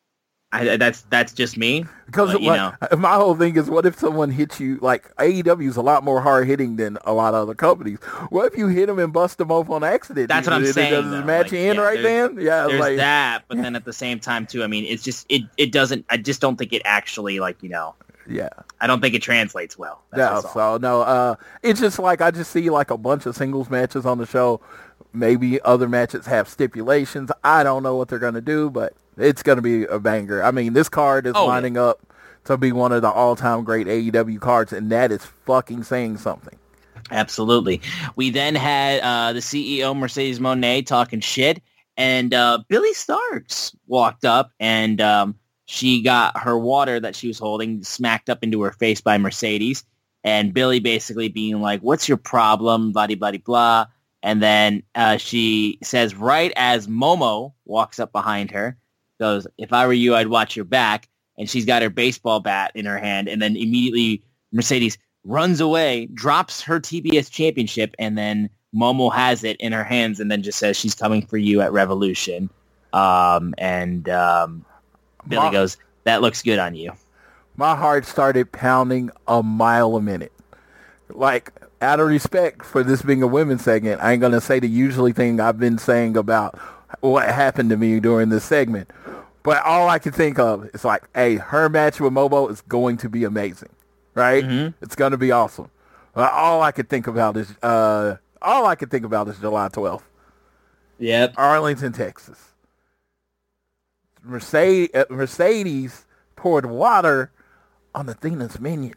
I, that's that's just me. Because but, you like, know. my whole thing is, what if someone hits you? Like, A E W is a lot more hard hitting than a lot of other companies. What if you hit them and bust them off on accident? That's what I'm Does- saying. Does though. the match Like, end yeah, right there's- then? Yeah, There's like, that, but then at the same time too, I mean, it's just it it doesn't. I just don't think it actually, like, you know. yeah. I don't think it translates well. That's, No, that's all. so no, uh, it's just like I just see like a bunch of singles matches on the show. Maybe other matches have stipulations. I don't know what they're gonna do, but it's gonna be a banger. I mean, this card is Oh, lining up to be one of the all-time great A E W cards, and that is fucking saying something. Absolutely. We then had uh, the C E O, Mercedes Moné, talking shit, and uh, Billy Starks walked up, and um, she got her water that she was holding smacked up into her face by Mercedes, and Billy basically being like, what's your problem, blah, blah, blah, blah. And then uh, she says, right as Momo walks up behind her, goes, if I were you, I'd watch your back. And she's got her baseball bat in her hand, and then immediately Mercedes runs away, drops her T B S championship, and then Momo has it in her hands and then just says she's coming for you at Revolution. Um, and um, Billy My- goes, that looks good on you. My heart started pounding a mile a minute. Like, out of respect for this being a women's segment, I ain't going to say the usually thing I've been saying about what happened to me during this segment. But all I can think of is like, hey, her match with Momo is going to be amazing, right? Mm-hmm. It's going to be awesome. But all I could think about is, uh, all I could think about is July twelfth. Yep. Arlington, Texas. Mercedes, uh, Mercedes poured water on Athena's minion.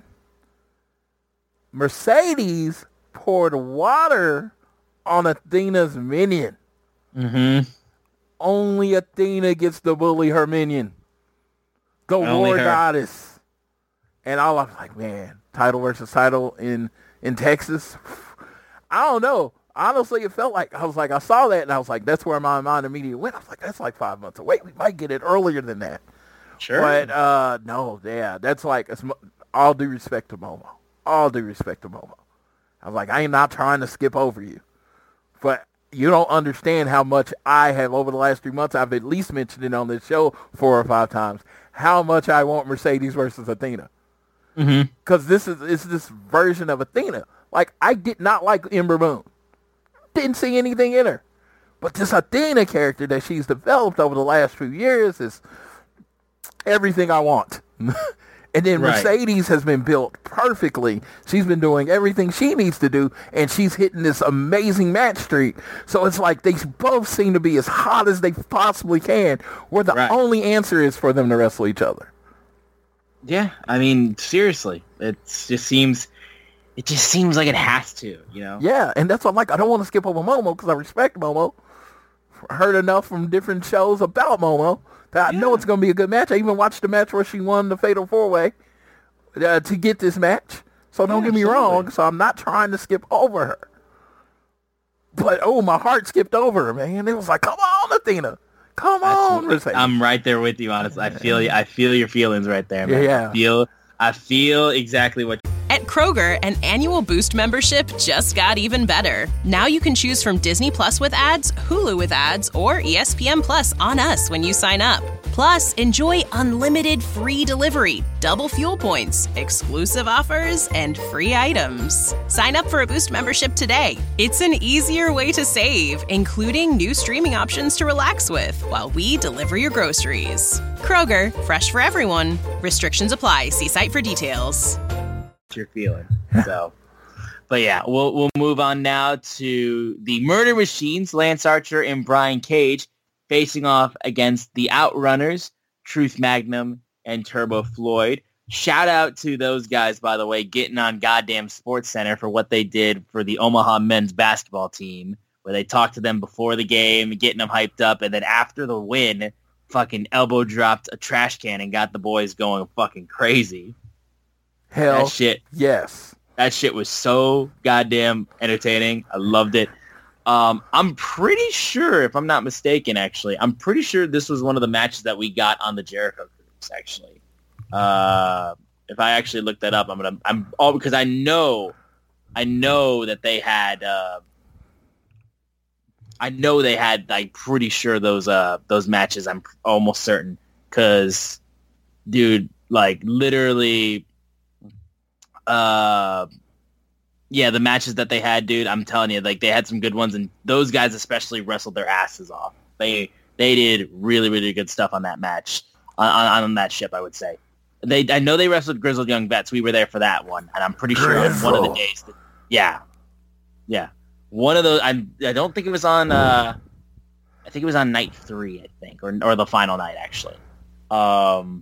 Mercedes poured water on Athena's minion. Mm-hmm. Only Athena gets to bully her minion. The Only war her. goddess. And all I'm like, man, title versus title in, in Texas. I don't know. Honestly, it felt like, I was like, I saw that and I was like, that's where my mind immediately went. I was like, that's like five months away. We might get it earlier than that. Sure. But, uh, no, yeah, that's like, it's, mo- all due respect to Momo. All due respect to Momo. I was like, I am not trying to skip over you. But you don't understand how much I have over the last three months. I've at least mentioned it on this show four or five times. How much I want Mercedes versus Athena. Mm-hmm. Because this is it's this version of Athena. Like, I did not like Ember Moon. Didn't see anything in her. But this Athena character that she's developed over the last few years is everything I want. And then Right. Mercedes has been built perfectly. She's been doing everything she needs to do, and she's hitting this amazing match streak. So it's like they both seem to be as hot as they possibly can, where the Right. only answer is for them to wrestle each other. Yeah, I mean, seriously, it just seems, it just seems like it has to, you know? Yeah, and that's what I'm like. I don't want to skip over Momo because I respect Momo. Heard enough from different shows about Momo that I know it's going to be a good match. I even watched the match where she won the Fatal four-Way uh, to get this match. So don't Yeah, get me absolutely. wrong. So I'm not trying to skip over her. But, oh, my heart skipped over her, man. It was like, come on, Athena. Come on, Mercedes. I'm right there with you, honestly. I feel you. I feel your feelings right there, man. Yeah. I feel, I feel exactly what. At Kroger, an annual Boost membership just got even better. Now you can choose from Disney Plus with ads, Hulu with ads, or E S P N Plus on us when you sign up. Plus, enjoy unlimited free delivery, double fuel points, exclusive offers, and free items. Sign up for a Boost membership today. It's an easier way to save, including new streaming options to relax with while we deliver your groceries. Kroger, fresh for everyone. Restrictions apply. See site for details. You're feeling. So, but yeah, we'll we'll move on now to the Murder Machines, Lance Archer and Brian Cage, facing off against the Outrunners, Truth Magnum and Turbo Floyd. Shout out to those guys, by the way, getting on goddamn Sports Center for what they did for the Omaha men's basketball team, where they talked to them before the game, getting them hyped up, and then after the win, fucking elbow dropped a trash can and got the boys going fucking crazy. Hell, That shit. yes. That shit was so goddamn entertaining. I loved it. Um, I'm pretty sure, if I'm not mistaken, actually, I'm pretty sure this was one of the matches that we got on the Jericho Cruise, actually. Uh, if I actually look that up, I'm gonna, I'm all because I know, I know that they had, uh, I know they had, like, pretty sure those, uh, those matches. I'm almost certain because, dude, like, literally. Uh, yeah, the matches that they had, dude, I'm telling you, like, they had some good ones, and those guys especially wrestled their asses off. They they did really, really good stuff on that match, on, on, on that ship, I would say. They I know they wrestled Grizzled Young Vets. We were there for that one, and I'm pretty sure on one of the days. That, yeah, yeah, one of those. I I don't think it was on. Uh, I think it was on night three, I think, or or the final night actually. Um.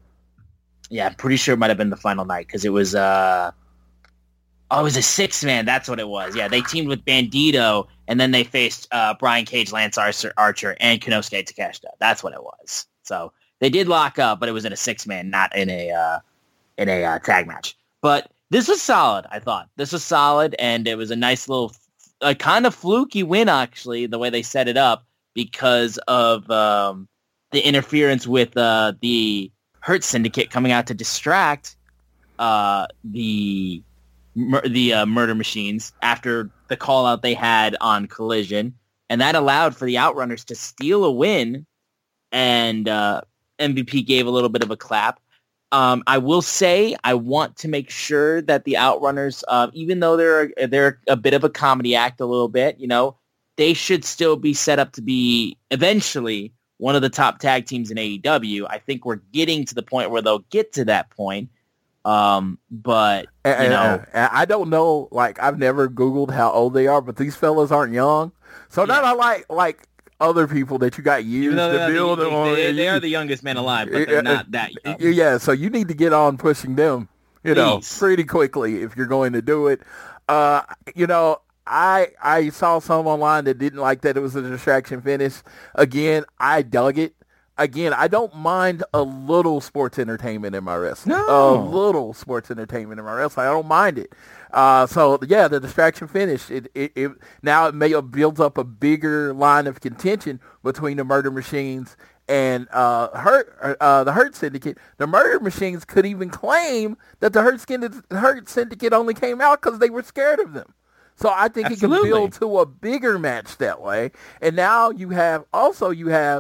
Yeah, I'm pretty sure it might have been the final night because it was, uh, oh, it was a six-man. That's what it was. Yeah, they teamed with Bandito, and then they faced uh, Brian Cage, Lance Archer, Archer and Konosuke Takeshita. That's what it was. So they did lock up, but it was in a six-man, not in a uh, in a uh, tag match. But this was solid, I thought. This was solid, and it was a nice little, a kind of fluky win, actually, the way they set it up because of um, the interference with uh, the Hurt Syndicate coming out to distract uh, the mur- the uh, Murder Machines after the call out they had on Collision, and that allowed for the Outrunners to steal a win. And uh, M V P gave a little bit of a clap. Um, I will say I want to make sure that the Outrunners, uh, even though they're they're a bit of a comedy act, a little bit, you know, they should still be set up to be eventually one of the top tag teams in A E W. I think we're getting to the point where they'll get to that point. Um, but, you And, know. and I don't know, like, I've never Googled how old they are, but these fellas aren't young. So Yeah. not like like other people that you got years Even though to they're build the, them on. they, they, they You- are the youngest men alive, but they're not that young. Yeah, so you need to get on pushing them, you know, Please. pretty quickly if you're going to do it. Uh, you know, I I saw some online that didn't like that it was a distraction finish. Again, I dug it. Again, I don't mind a little sports entertainment in my wrestling. No. A little sports entertainment in my wrestling. I don't mind it. Uh, so, yeah, the distraction finish, it, it, it now it may have built up a bigger line of contention between the Murder Machines and uh, Hurt, uh, the Hurt Syndicate. The Murder Machines could even claim that the Hurt, Skin- Hurt Syndicate only came out because they were scared of them. So I think Absolutely. it can build to a bigger match that way. And now you have, also you have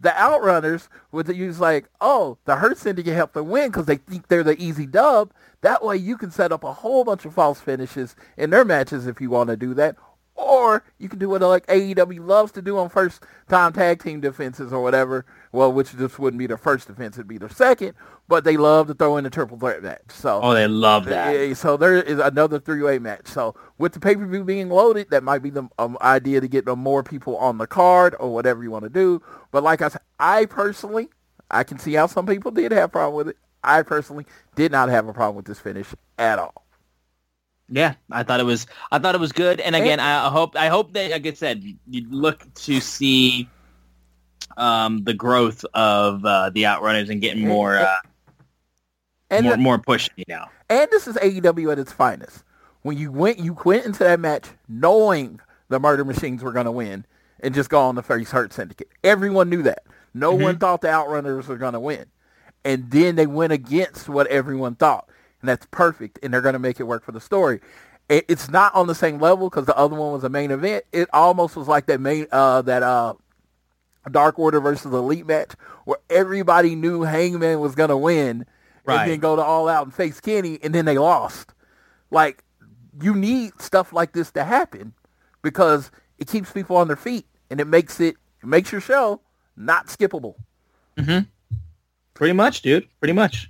The Outrunners would use like, oh, the Hurt Syndicate help them win because they think they're the easy dub. That way you can set up a whole bunch of false finishes in their matches if you want to do that. Or you can do what like A E W loves to do on first time tag team defenses or whatever. Well, which just wouldn't be their first defense, it'd be their second. But they love to throw in a triple threat match. So oh, they love that. So there is another three-way match. So with the pay-per-view being loaded, that might be the um, idea to get more people on the card or whatever you want to do. But like I said, I personally, I can see how some people did have a problem with it. I personally did not have a problem with this finish at all. Yeah, I thought it was. I thought it was good. And again, I hope. I hope that, like I said, you look to see um, the growth of uh, the Outrunners and getting more, uh, and more, the, more pushing. You know. And this is A E W at its finest. When you went, you went into that match knowing the Murder Machines were going to win and just go on the face Hurt Syndicate. Everyone knew that. No mm-hmm. one thought the Outrunners were going to win, and then they went against what everyone thought. And that's perfect, and they're going to make it work for the story. It, it's not on the same level because the other one was a main event. It almost was like that main uh, that uh, Dark Order versus Elite match where everybody knew Hangman was going to win, right, and then go to All Out and face Kenny, and then they lost. Like, you need stuff like this to happen because it keeps people on their feet, and it makes it, it makes your show not skippable. Mm-hmm. Pretty much, dude. Pretty much.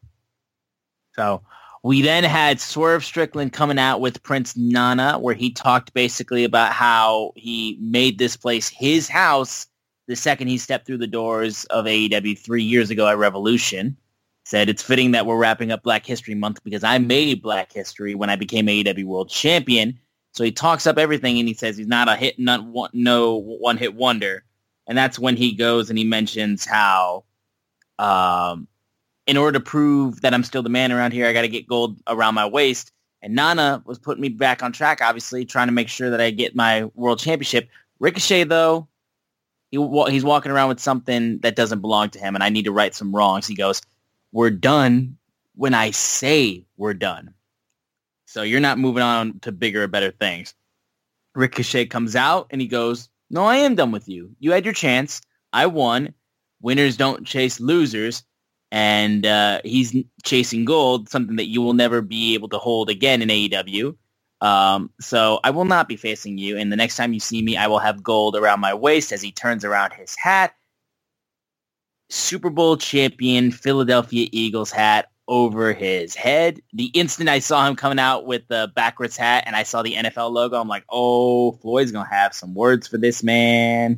So we then had Swerve Strickland coming out with Prince Nana, where he talked basically about how he made this place his house the second he stepped through the doors of A E W three years ago at Revolution. Said it's fitting that we're wrapping up Black History Month because I made Black History when I became A E W World Champion. So he talks up everything and he says he's not a hit, not one, no one-hit wonder. And that's when he goes and he mentions how um, in order to prove that I'm still the man around here, I got to get gold around my waist. And Nana was putting me back on track, obviously, trying to make sure that I get my world championship. Ricochet, though, he, he's walking around with something that doesn't belong to him, and I need to right some wrongs. He goes, we're done when I say we're done. So you're not moving on to bigger or better things. Ricochet comes out, and he goes, no, I am done with you. You had your chance. I won. Winners don't chase losers. And uh, he's chasing gold, something that you will never be able to hold again in A E W. Um, so I will not be facing you. And the next time you see me, I will have gold around my waist as he turns around his hat. Super Bowl champion Philadelphia Eagles hat over his head. The instant I saw him coming out with the backwards hat and I saw the N F L logo, I'm like, oh, Floyd's going to have some words for this man.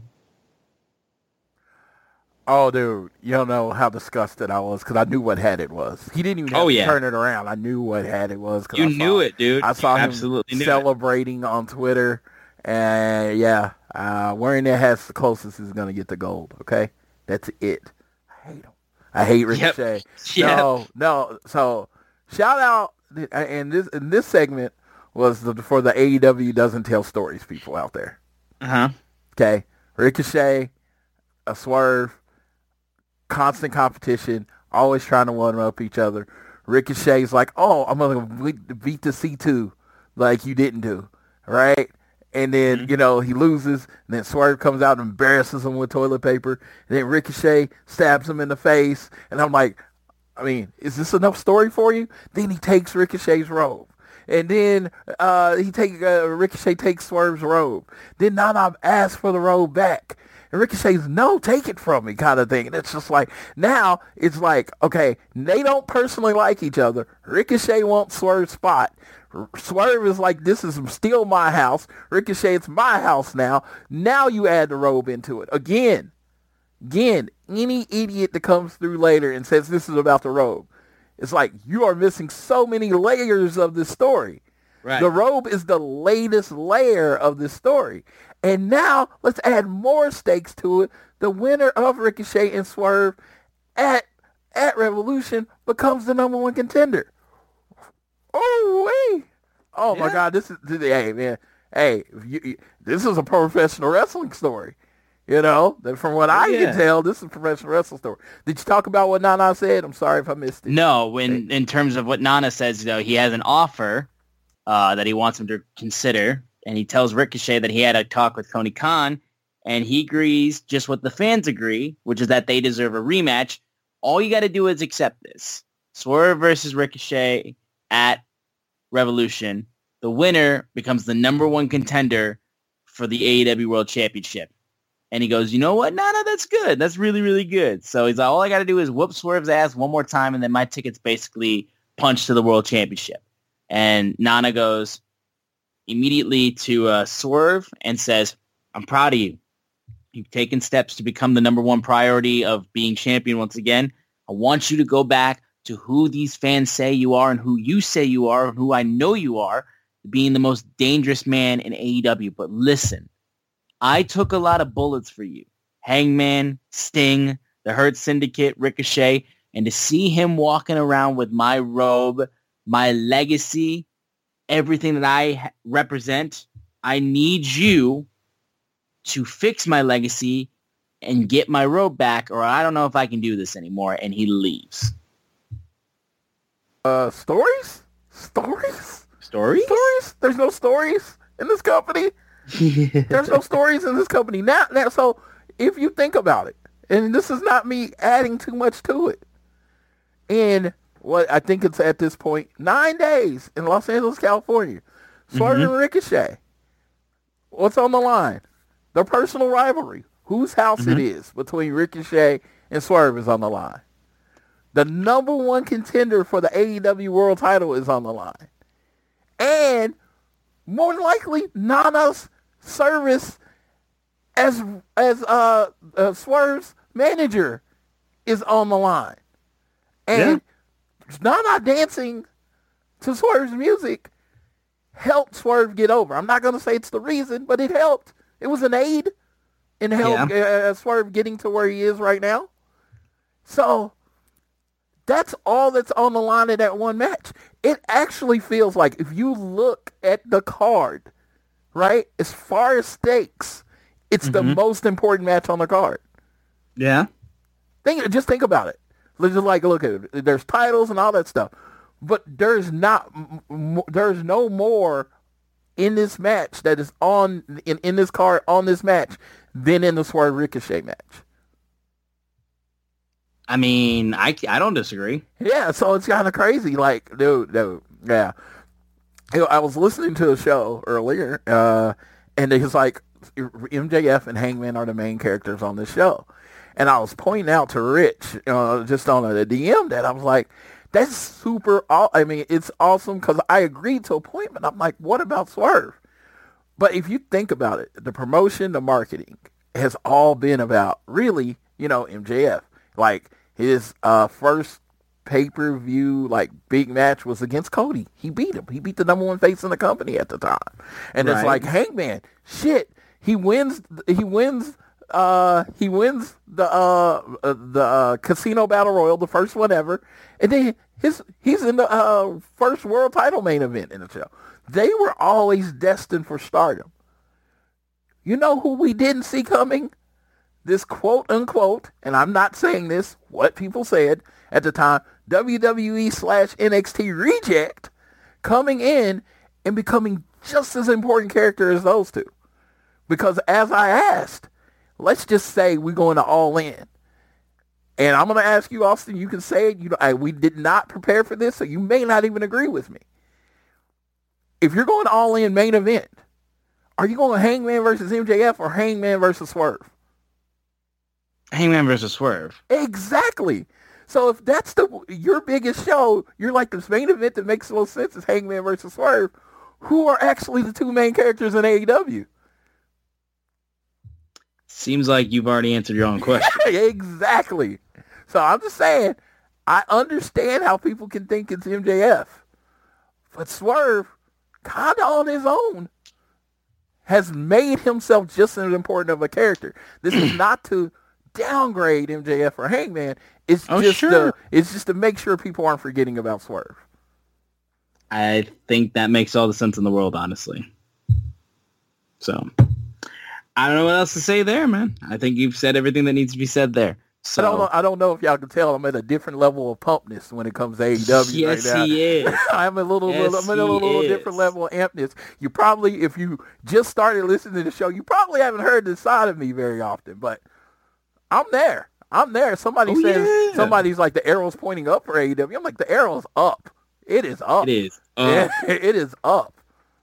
Oh, dude, you don't know how disgusted I was because I knew what hat it was. He didn't even have oh, to yeah. turn it around. I knew what hat it was. You I knew saw, it, dude. I saw you him absolutely knew celebrating it. On Twitter. And, yeah, uh, wearing that hat's the closest he's going to get the gold, okay? That's it. I hate him. I hate Ricochet. Yep. No, yep. no. So, shout out, and this in this segment was the, for the A E W Doesn't Tell Stories people out there. Uh-huh. Okay? Ricochet, a Swerve, constant competition, always trying to one-up each other. Ricochet's like, oh, I'm going to beat the C two like you didn't do, right? And then, mm-hmm. you know, he loses, and then Swerve comes out and embarrasses him with toilet paper, and then Ricochet stabs him in the face, and I'm like, I mean, is this enough story for you? Then he takes Ricochet's robe. And then uh, he take uh, Ricochet takes Swerve's robe. Then Nana asks for the robe back. And Ricochet's, no, take it from me kind of thing. And it's just like, now it's like, okay, they don't personally like each other. Ricochet wants Swerve's spot. Swerve is like, this is still my house. Ricochet, it's my house now. Now you add the robe into it. Again, again, any idiot that comes through later and says this is about the robe, it's like, you are missing so many layers of this story. Right. The robe is the latest layer of this story. And now let's add more stakes to it. The winner of Ricochet and Swerve at at Revolution becomes the number one contender. Oh, wait. Oh, yeah. My God. This is, hey, man. Hey, you, you, this is a professional wrestling story. You know, from what I yeah. can tell, this is a professional wrestling story. Did you talk about what Nana said? I'm sorry if I missed it. No, when in terms of what Nana says, though, he has an offer uh, that he wants him to consider, and he tells Ricochet that he had a talk with Tony Khan, and he agrees just what the fans agree, which is that they deserve a rematch. All you got to do is accept this. Swerve versus Ricochet at Revolution. The winner becomes the number one contender for the A E W World Championship. And he goes, you know what? No, no, that's good. That's really, really good. So he's like, all I got to do is whoop Swerve's ass one more time, and then my ticket's basically punched to the World Championship. And Nana goes immediately to uh, Swerve and says, I'm proud of you. You've taken steps to become the number one priority of being champion once again. I want you to go back to who these fans say you are and who you say you are and who I know you are, being the most dangerous man in A E W. But listen, I took a lot of bullets for you. Hangman, Sting, the Hurt Syndicate, Ricochet, and to see him walking around with my robe, my legacy, everything that I ha- represent, I need you to fix my legacy and get my robe back, or I don't know if I can do this anymore. And he leaves. Uh, stories? Stories? Stories? Stories? There's no stories in this company. There's no stories in this company. Now, now, so if you think about it, and this is not me adding too much to it, in what I think it's at this point, nine days in Los Angeles, California, Swerve mm-hmm. and Ricochet, what's on the line? Their personal rivalry. Whose house mm-hmm. it is between Ricochet and Swerve is on the line. The number one contender for the A E W World title is on the line. And more than likely, Nana's service as as uh, uh, Swerve's manager is on the line. And yeah. Nana dancing to Swerve's music helped Swerve get over. I'm not going to say it's the reason, but it helped. It was an aid in help yeah. uh, Swerve getting to where he is right now. So that's all that's on the line in that one match. It actually feels like, if you look at the card, right, as far as stakes, it's mm-hmm. the most important match on the card. Yeah. Think, just think about it. Let's just like look at it. There's titles and all that stuff, but there's not, m- there's no more in this match that is on in, in this card on this match than in the Swerve Ricochet match. I mean, I, I don't disagree. Yeah, so it's kind of crazy. Like, dude, dude, yeah. You know, I was listening to a show earlier, uh, and it's like M J F and Hangman are the main characters on this show. And I was pointing out to Rich, uh, just on a D M, that I was like, that's super, aw- I mean, it's awesome, because I agreed to a point, but I'm like, what about Swerve? But if you think about it, the promotion, the marketing has all been about, really, you know, M J F. Like, his uh, first pay-per-view, like, big match was against Cody. He beat him. He beat the number one face in the company at the time. And right. It's like, Hangman, shit, he wins, he wins, uh, he wins the, uh, uh the, uh, Casino Battle Royal, the first one ever. And then his, he's in the, uh, first world title main event in the show. They were always destined for stardom. You know who we didn't see coming? This quote-unquote, and I'm not saying this, what people said at the time, W W E slash N X T reject, coming in and becoming just as important character as those two. Because as I asked, let's just say we're going to All In. And I'm going to ask you, Austin, you can say it. You know, I, we did not prepare for this, so you may not even agree with me. If you're going All In main event, are you going Hangman versus M J F or Hangman versus Swerve? Hangman versus Swerve. Exactly. So if that's the your biggest show, you're like, this main event that makes the most sense is Hangman versus Swerve. Who are actually the two main characters in A E W? Seems like you've already answered your own question. Exactly. So I'm just saying, I understand how people can think it's M J F. But Swerve, kind of on his own, has made himself just as important of a character. This is not to downgrade M J F or Hangman. It's oh, just sure. to, it's just to make sure people aren't forgetting about Swerve. I think that makes all the sense in the world, honestly. So, I don't know what else to say there, man. I think you've said everything that needs to be said there. So I don't know. I don't know if y'all can tell. I'm at a different level of pumpness when it comes to A E W yes, right now. he is. I'm a little, Yes, little I'm at a little, little he different is. level of ampness. You probably, if you just started listening to the show, you probably haven't heard this side of me very often. But I'm there. I'm there. Somebody Oh, says yeah. somebody's like the arrow's pointing up for A E W. I'm like the arrow's up. It is up. It is. Yeah, Uh, it is up.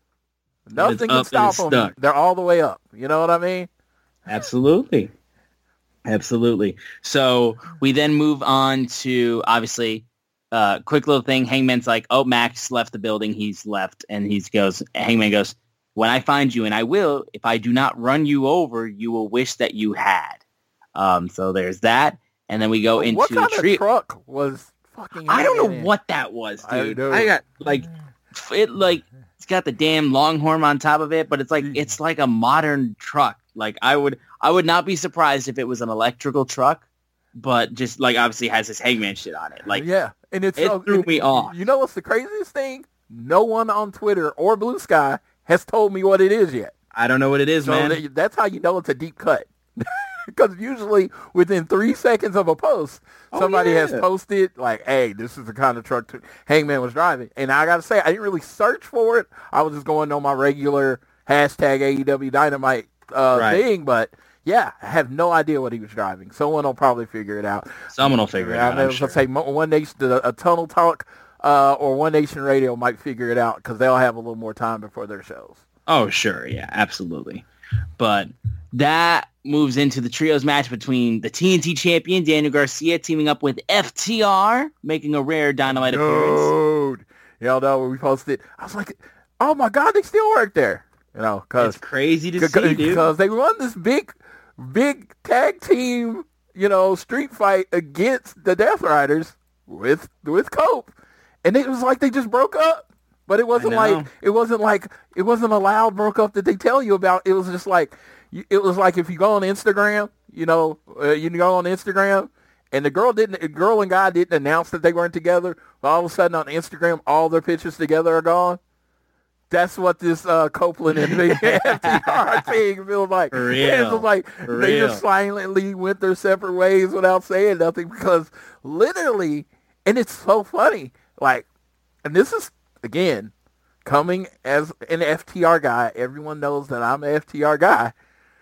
Nothing can up and stop it's them. stuck. They're all the way up. You know what I mean? Absolutely. Absolutely. So we then move on to, obviously, uh, quick little thing. Hangman's like, oh, Max left the building. He's left. And he goes, Hangman goes, when I find you, and I will, if I do not run you over, you will wish that you had. Um, so there's that. And then we go into what kind the trio. of truck was fucking? I don't know Hangman in? what that was, I dude. know. I, got, like, it, like, it's got the damn Longhorn on top of it, but it's like, it's like a modern truck. Like, I would, I would not be surprised if it was an electrical truck, but just, like, obviously has this Hangman shit on it. Like, yeah, and it's it so, threw and- me off. You know what's the craziest thing? No one on Twitter or Blue Sky has told me what it is yet. I don't know what it is, So man. that- that's how you know it's a deep cut. Because usually within three seconds of a post, Oh, somebody has yeah. posted like, hey, this is the kind of truck t- Hangman was driving. And I got to say, I didn't really search for it. I was just going on my regular hashtag A E W Dynamite uh, Right. thing. But yeah, I have no idea what he was driving. Someone will probably figure it out. Someone will figure it I out, mean, I'm I was sure. gonna say Mo- One Nation, a, a Tunnel Talk uh, or One Nation Radio might figure it out because they'll have a little more time before their shows. Oh, sure. Yeah, absolutely. But that moves into the trios match between the T N T champion, Daniel Garcia, teaming up with F T R, making a rare Dynamite appearance. Dude, y'all know when we posted, I was like, oh my God, they still work there. You know, It's because crazy to see, dude. because they won this big, big tag team, you know, street fight against the Death Riders with with Cope, and it was like they just broke up. But it wasn't I know. like it wasn't like it wasn't a loud broke up that they tell you about. It was just like you- it was like if you go on Instagram, you know, uh, you go on Instagram, and the girl didn't, the girl and guy didn't announce that they weren't together. But all of a sudden on Instagram, all their pictures together are gone. That's what this uh, Copeland and the F T R thing feels like. For It's real. just like For they real. just silently went their separate ways without saying nothing because literally, and it's so funny. Like, and this is again coming as an F T R guy. Everyone knows that I'm an F T R guy.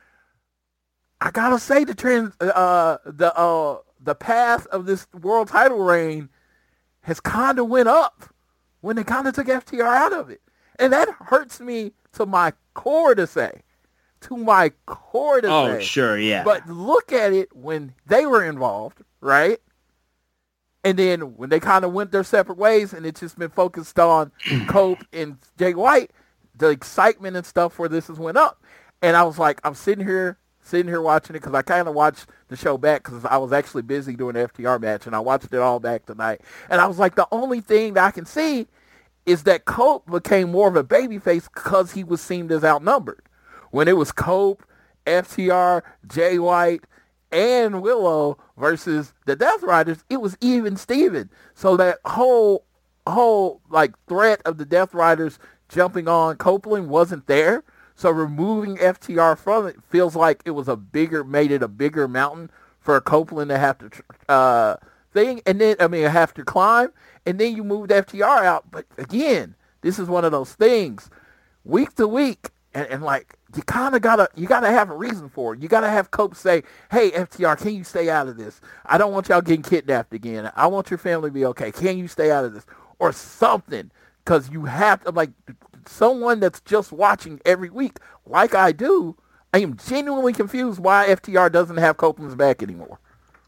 I gotta say the trans, uh, the uh, the path of this world title reign has kind of went up when they kind of took F T R out of it. And that hurts me to my core to say. To my core to Oh, say. sure, yeah. But look at it when they were involved, right? And then when they kind of went their separate ways and it's just been focused on Cope and Jay White, the excitement and stuff for this has went up. And I was like, I'm sitting here, sitting here watching it because I kind of watched the show back because I was actually busy doing the F T R match and I watched it all back tonight. And I was like, the only thing that I can see is that Cope became more of a babyface because he was seen as outnumbered. When it was Cope, F T R, Jay White, and Willow versus the Death Riders, it was even Steven. So that whole, whole like threat of the Death Riders jumping on Copeland wasn't there. So removing F T R from it feels like it was a bigger, made it a bigger mountain for Copeland to have to uh, thing. And then, I mean, have to climb. And then you moved F T R out. But again, this is one of those things week to week. And, and like, you kind of got to, you got to have a reason for it. You got to have Cope say, hey, F T R, can you stay out of this? I don't want y'all getting kidnapped again. I want your family to be okay. Can you stay out of this? Or something. Because you have to, like, someone that's just watching every week, like I do, I am genuinely confused why F T R doesn't have Copeland's back anymore.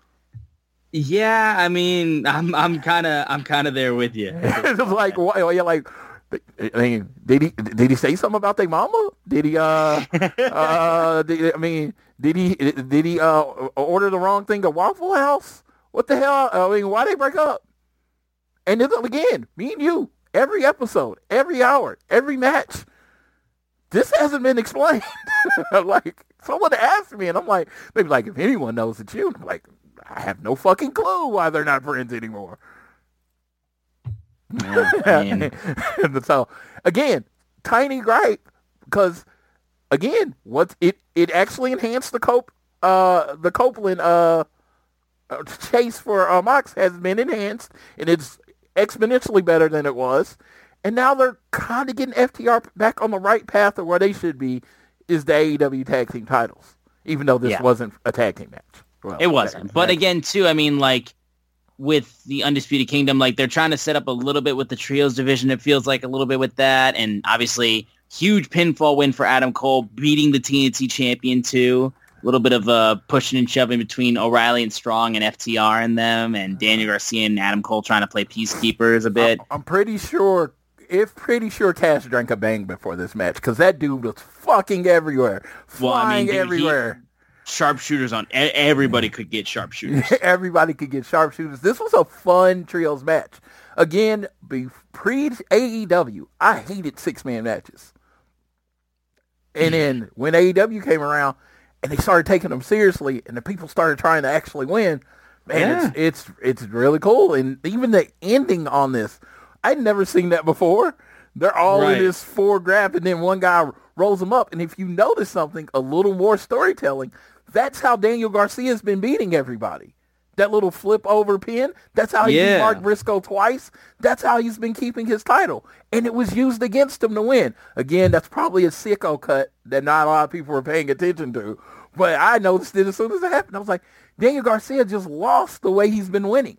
Yeah, I mean, I'm I'm kind of I'm kind of there with you. It's just like, why, you're like, I mean, did he did he say something about their mama? Did he uh uh did, I mean, did he did he uh order the wrong thing at Waffle House? What the hell? I mean, why they break up? And then again, me and you, every episode, every hour, every match, this hasn't been explained. Like, someone asked me, and I'm like, maybe like, if anyone knows, it's you. I'm like, I have no fucking clue why they're not friends anymore. Yeah, I mean, And so again, tiny gripe because again, what it it actually enhanced the Cope uh the Copeland uh uh, chase for uh, Mox has been enhanced, and it's exponentially better than it was. And now they're kind of getting F T R back on the right path of where they should be, is the A E W tag team titles, even though this Yeah. wasn't a tag team match. Well, It wasn't. But again, too, I mean, like, with the Undisputed Kingdom, like, they're trying to set up a little bit with the Trios division. It feels like a little bit with that. And obviously, huge pinfall win for Adam Cole, beating the T N T champion, too. A little bit of uh, pushing and shoving between O'Reilly and Strong and F T R and them, and Daniel Garcia and Adam Cole trying to play peacekeepers a bit. I'm, I'm pretty sure, if pretty sure Cash drank a bang before this match, because that dude was fucking everywhere. Well, I Flying mean, dude, everywhere. He, sharpshooters on. e- Everybody could get sharpshooters. Everybody could get sharpshooters. This was a fun trios match. Again, be pre-A E W, I hated six-man matches. And then when A E W came around and they started taking them seriously and the people started trying to actually win, man, Yeah. it's, it's it's really cool. And even the ending on this, I'd never seen that before. They're all Right. in this four grab and then one guy rolls them up. And if you notice something, a little more storytelling, that's how Daniel Garcia's been beating everybody. That little flip over pin, that's how he Yeah. beat Mark Briscoe twice. That's how he's been keeping his title. And it was used against him to win. Again, that's probably a sicko cut that not a lot of people were paying attention to. But I noticed it as soon as it happened. I was like, Daniel Garcia just lost the way he's been winning.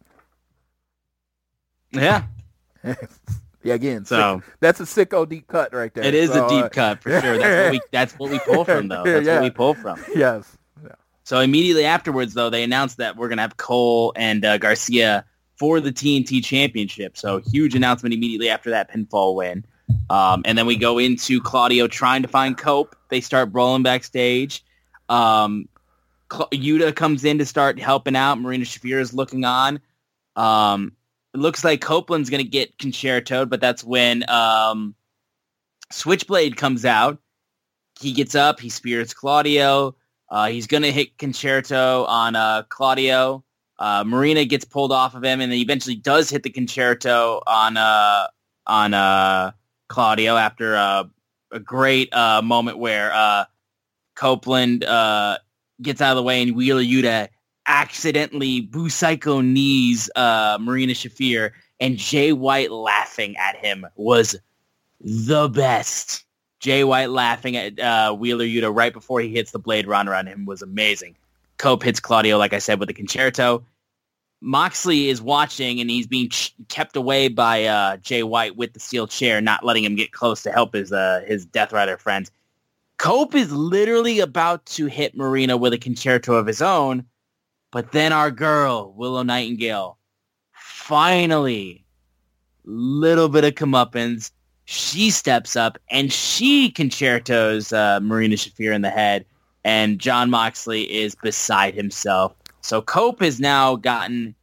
Yeah. Yeah, again, So- sick, that's a sicko deep cut right there. It is So, a deep uh, cut, for sure. That's what we, that's what we pull from, though. That's Yeah. what we pull from. Yes. So immediately afterwards, though, they announced that we're going to have Cole and uh, Garcia for the T N T Championship. So huge announcement immediately after that pinfall win. Um, and then we go into Claudio trying to find Cope. They start brawling backstage. Um, Cl- Yuta comes in to start helping out. Marina Shafir is looking on. Um, it looks like Copeland's going to get concertoed, but that's when um, Switchblade comes out. He gets up. He spears Claudio. Uh, he's going to hit Concerto on uh, Claudio. Uh, Marina gets pulled off of him, and then eventually does hit the Concerto on uh, on uh, Claudio after uh, a great uh, moment where uh, Copeland uh, gets out of the way and Wheeler Yuta accidentally Busaiku knees uh, Marina Shafir, and Jay White laughing at him was the best. Jay White laughing at uh, Wheeler Yuta right before he hits the Blade Runner on him was amazing. Cope hits Claudio, like I said, with the Concerto. Moxley is watching, and he's being ch- kept away by uh, Jay White with the steel chair, not letting him get close to help his uh, his Death Rider friends. Cope is literally about to hit Marina with a Concerto of his own, but then our girl, Willow Nightingale, finally, little bit of comeuppance, she steps up and she concertos uh, Marina Shafir in the head, and Jon Moxley is beside himself. So Cope has now gotten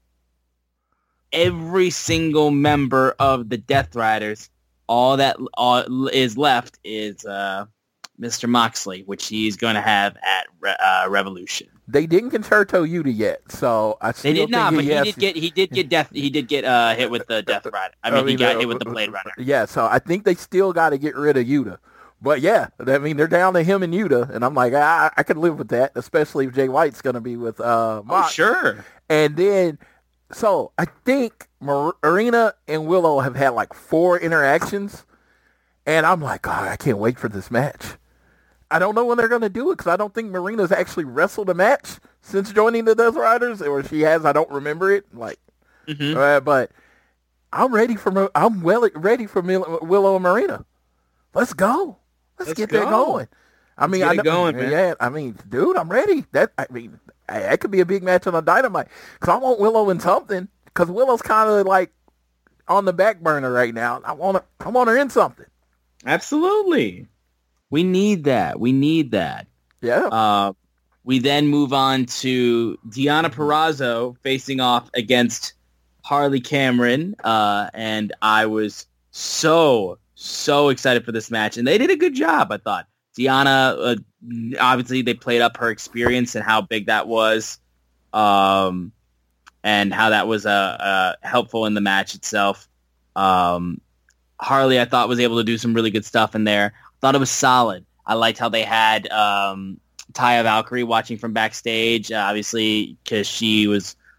every single member of the Death Riders. All that all is left is uh, Mister Moxley, which he's going to have at Re- uh, Revolution. They didn't concerto Yuta yet, so I still They did think not, he but he has did to- get he did get death he did get uh, hit with the Death Rider. I mean, he got uh, hit with the Blade Runner. Yeah, so I think they still got to get rid of Yuta. But yeah, I mean, they're down to him and Yuta, and I'm like, I, I could live with that, especially if Jay White's going to be with uh, Oh, Mox. sure. And then, so I think Mar- Marina and Willow have had like four interactions, and I'm like, God, I can't wait for this match. I don't know when they're going to do it, because I don't think Marina's actually wrestled a match since joining the Death Riders, or she has, I don't remember it. Like, Mm-hmm. uh, but I'm ready for Mar- I'm well ready for Mil- Willow and Marina. Let's go. Let's, Let's get go. that going. I mean, get I it know, going, man. Yeah, I mean, dude, I'm ready. That I mean, that could be a big match on a Dynamite. Because I want Willow in something. Because Willow's kind of like on the back burner right now. I want her. I want her in something. Absolutely. We need that. We need that. Yeah. Uh, we then move on to Deonna Purrazzo facing off against Harley Cameron. Uh, and I was so, so excited for this match. And they did a good job, I thought. Deonna, uh, obviously, they played up her experience and how big that was. Um, and how that was uh, uh, helpful in the match itself. Um, Harley, I thought, was able to do some really good stuff in there. Thought it was solid. I liked how they had um, Taya Valkyrie watching from backstage, uh, obviously, because she was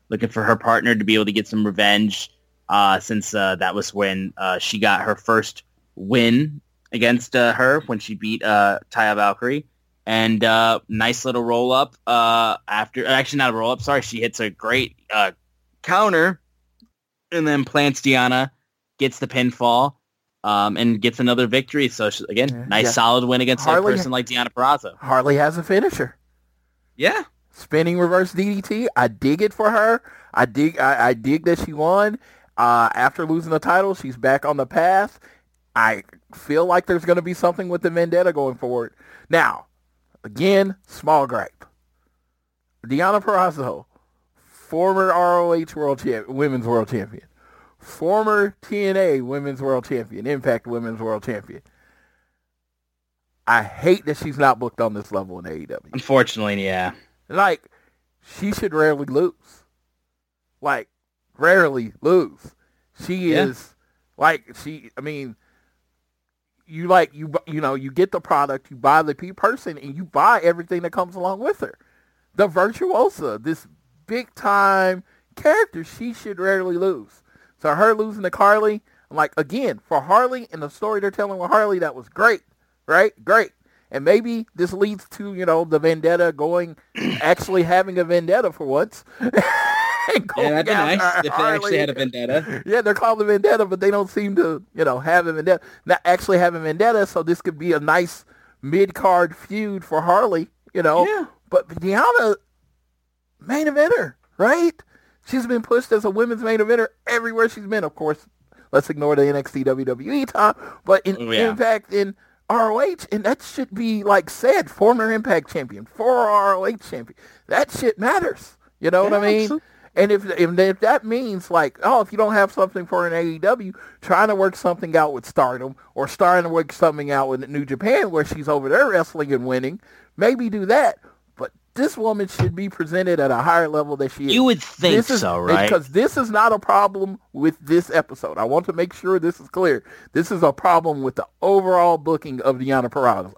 looking for her partner to be able to get some revenge uh, since uh, that was when uh, she got her first win against uh, her when she beat uh, Taya Valkyrie. And uh, nice little roll-up uh, after... Actually, not a roll-up. Sorry, she hits a great uh, counter and then plants Deonna, gets the pinfall, um, and gets another victory. So, she, again, yeah, nice yeah. solid win against Harley, a person like Deonna Purrazzo. Harley has a finisher. Yeah. Spinning reverse D D T. I dig it for her. I dig I, I dig that she won. Uh, after losing the title, she's back on the path. I feel like there's going to be something with the Vendetta going forward. Now, again, small gripe. Deonna Purrazzo, former R O H World Champ- Women's World Champion, former T N A Women's World Champion, Impact Women's World Champion. I hate that she's not booked on this level in A E W. Unfortunately, yeah. Like, she should rarely lose. Like, rarely lose. She yeah. is, like, she, I mean, you like, you you know, you get the product, you buy the P person, and you buy everything that comes along with her. The Virtuosa, this big-time character, she should rarely lose. So her losing to Harley, I'm like, again, for Harley and the story they're telling with Harley, that was great, right? Great. And maybe this leads to, you know, the Vendetta going, actually having a Vendetta for once. Yeah, that'd be nice Harley. If they actually had a Vendetta. Yeah, they're called the Vendetta, but they don't seem to, you know, have a Vendetta. Not actually have a Vendetta, so this could be a nice mid-card feud for Harley, you know. Yeah. But Deonna, main eventer, right? She's been pushed as a women's main eventer everywhere she's been, of course. Let's ignore the N X T W W E time, but in oh, yeah. Impact, in R O H, and that should be, like said, former Impact champion, former R O H champion. That shit matters. You know yeah, what I mean? Absolutely. And if, if if that means, like, oh, if you don't have something for an A E W, trying to work something out with Stardom or starting to work something out with New Japan where she's over there wrestling and winning, maybe do that. But this woman should be presented at a higher level than she is. You would think this is, so, right? Because this is not a problem with this episode. I want to make sure this is clear. This is a problem with the overall booking of Deonna Purrazzo.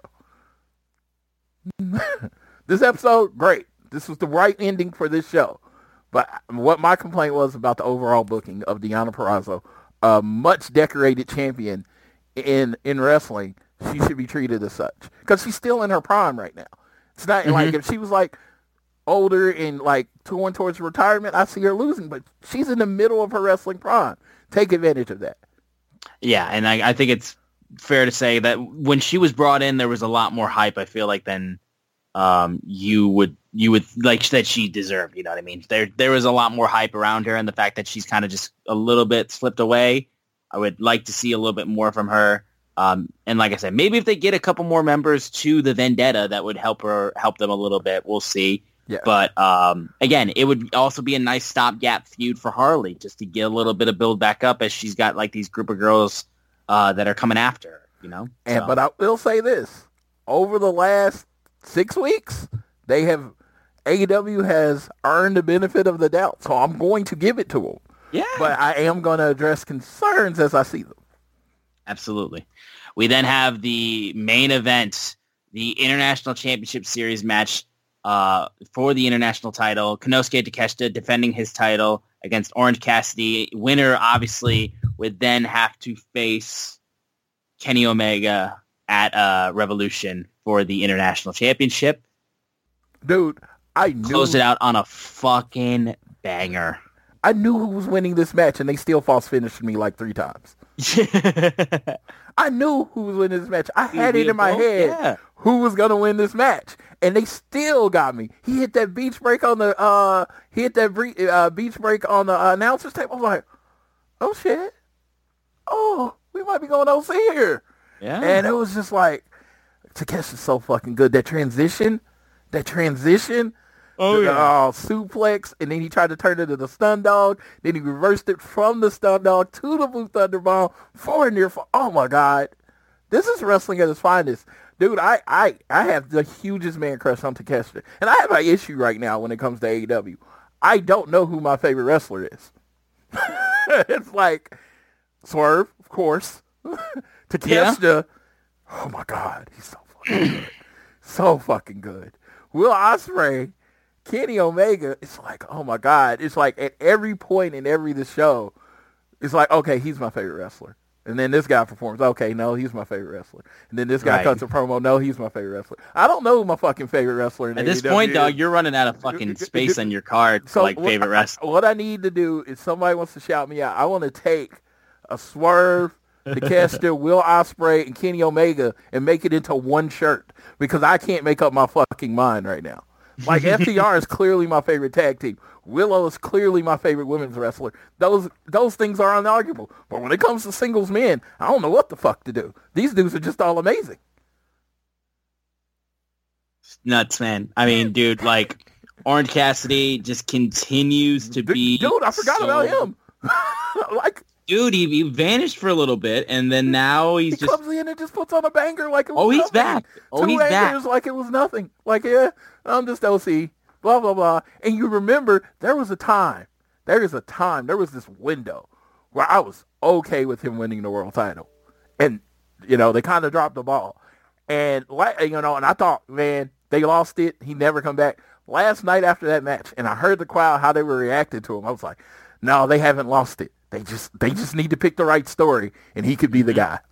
This episode, great. This was the right ending for this show. But what my complaint was about the overall booking of Deonna Purrazzo, a much decorated champion in in wrestling, she should be treated as such. Because she's still in her prime right now. It's not mm-hmm. like if she was like older and like touring towards retirement, I see her losing. But she's in the middle of her wrestling prime. Take advantage of that. Yeah, and I, I think it's fair to say that when she was brought in, there was a lot more hype, I feel like, than um, you would you would like that she deserved. You know what I mean? There there was a lot more hype around her, and the fact that she's kind of just a little bit slipped away, I would like to see a little bit more from her. Um, and like I said, maybe if they get a couple more members to the Vendetta, that would help her help them a little bit. We'll see. Yeah. But um, again, it would also be a nice stopgap feud for Harley, just to get a little bit of build back up as she's got like these group of girls uh, that are coming after her. You know. And so. But I will say this: over the last six weeks, they have A E W has earned the benefit of the doubt, so I'm going to give it to them. Yeah. But I am going to address concerns as I see them. Absolutely. We then have the main event, the International Championship Series match uh, for the international title. Konosuke Takeshita defending his title against Orange Cassidy. Winner, obviously, would then have to face Kenny Omega at uh, Revolution for the International Championship. Dude, I knew... Closed it out on a fucking banger. I knew who was winning this match, and they still false finished me like three times. I knew who was winning this match. I had it in my head yeah. who was gonna win this match, and they still got me. He hit that beach break on the uh, he hit that bre- uh, beach break on the uh, announcer's table. I was like, oh shit, oh we might be going O C here. Yeah, and it was just like Takeshi's so fucking good. That transition, that transition. Oh, the, yeah. Uh, suplex, and then he tried to turn it into the stun dog. Then he reversed it from the stun dog to the Blue Thunder Bomb for a near fall. Oh, my God. This is wrestling at its finest. Dude, I, I, I have the hugest man crush on Takeshita. And I have an issue right now when it comes to A E W. I don't know who my favorite wrestler is. It's like Swerve, of course. Takeshita. Yeah. Oh, my God. He's so fucking good. So fucking good. Will Ospreay Kenny Omega, it's like, oh my God. It's like at every point in every the show, it's like, okay, he's my favorite wrestler. And then this guy performs, okay, no, he's my favorite wrestler. And then this guy Right. cuts a promo, no, he's my favorite wrestler. I don't know who my fucking favorite wrestler in At this A E W point, is. dog, you're running out of fucking space on your card for like what, favorite wrestler. What I need to do is somebody wants to shout me out. I want to take a Swerve, Takeshita, Will Ospreay, and Kenny Omega and make it into one shirt because I can't make up my fucking mind right now. Like F T R is clearly my favorite tag team. Willow is clearly my favorite women's wrestler. Those those things are unarguable. But when it comes to singles men, I don't know what the fuck to do. These dudes are just all amazing. Nuts, man. I mean, dude, like Orange Cassidy just continues to be. Dude, I forgot so- about him. Like, Dude, he, he vanished for a little bit, and then now he's he just. comes in and just puts on a banger like it was Oh, he's nothing. back. Oh, Two he's back. angers like it was nothing. Like, yeah, I'm just O C. Blah, blah, blah. And you remember, there was a time, there is a time, there was this window where I was okay with him winning the world title. And, you know, they kind of dropped the ball. And, like, you know, and I thought, man, they lost it. He never come back. Last night after that match, and I heard the crowd, how they were reacting to him, I was like, no, they haven't lost it. They just they just need to pick the right story, and he could be the guy.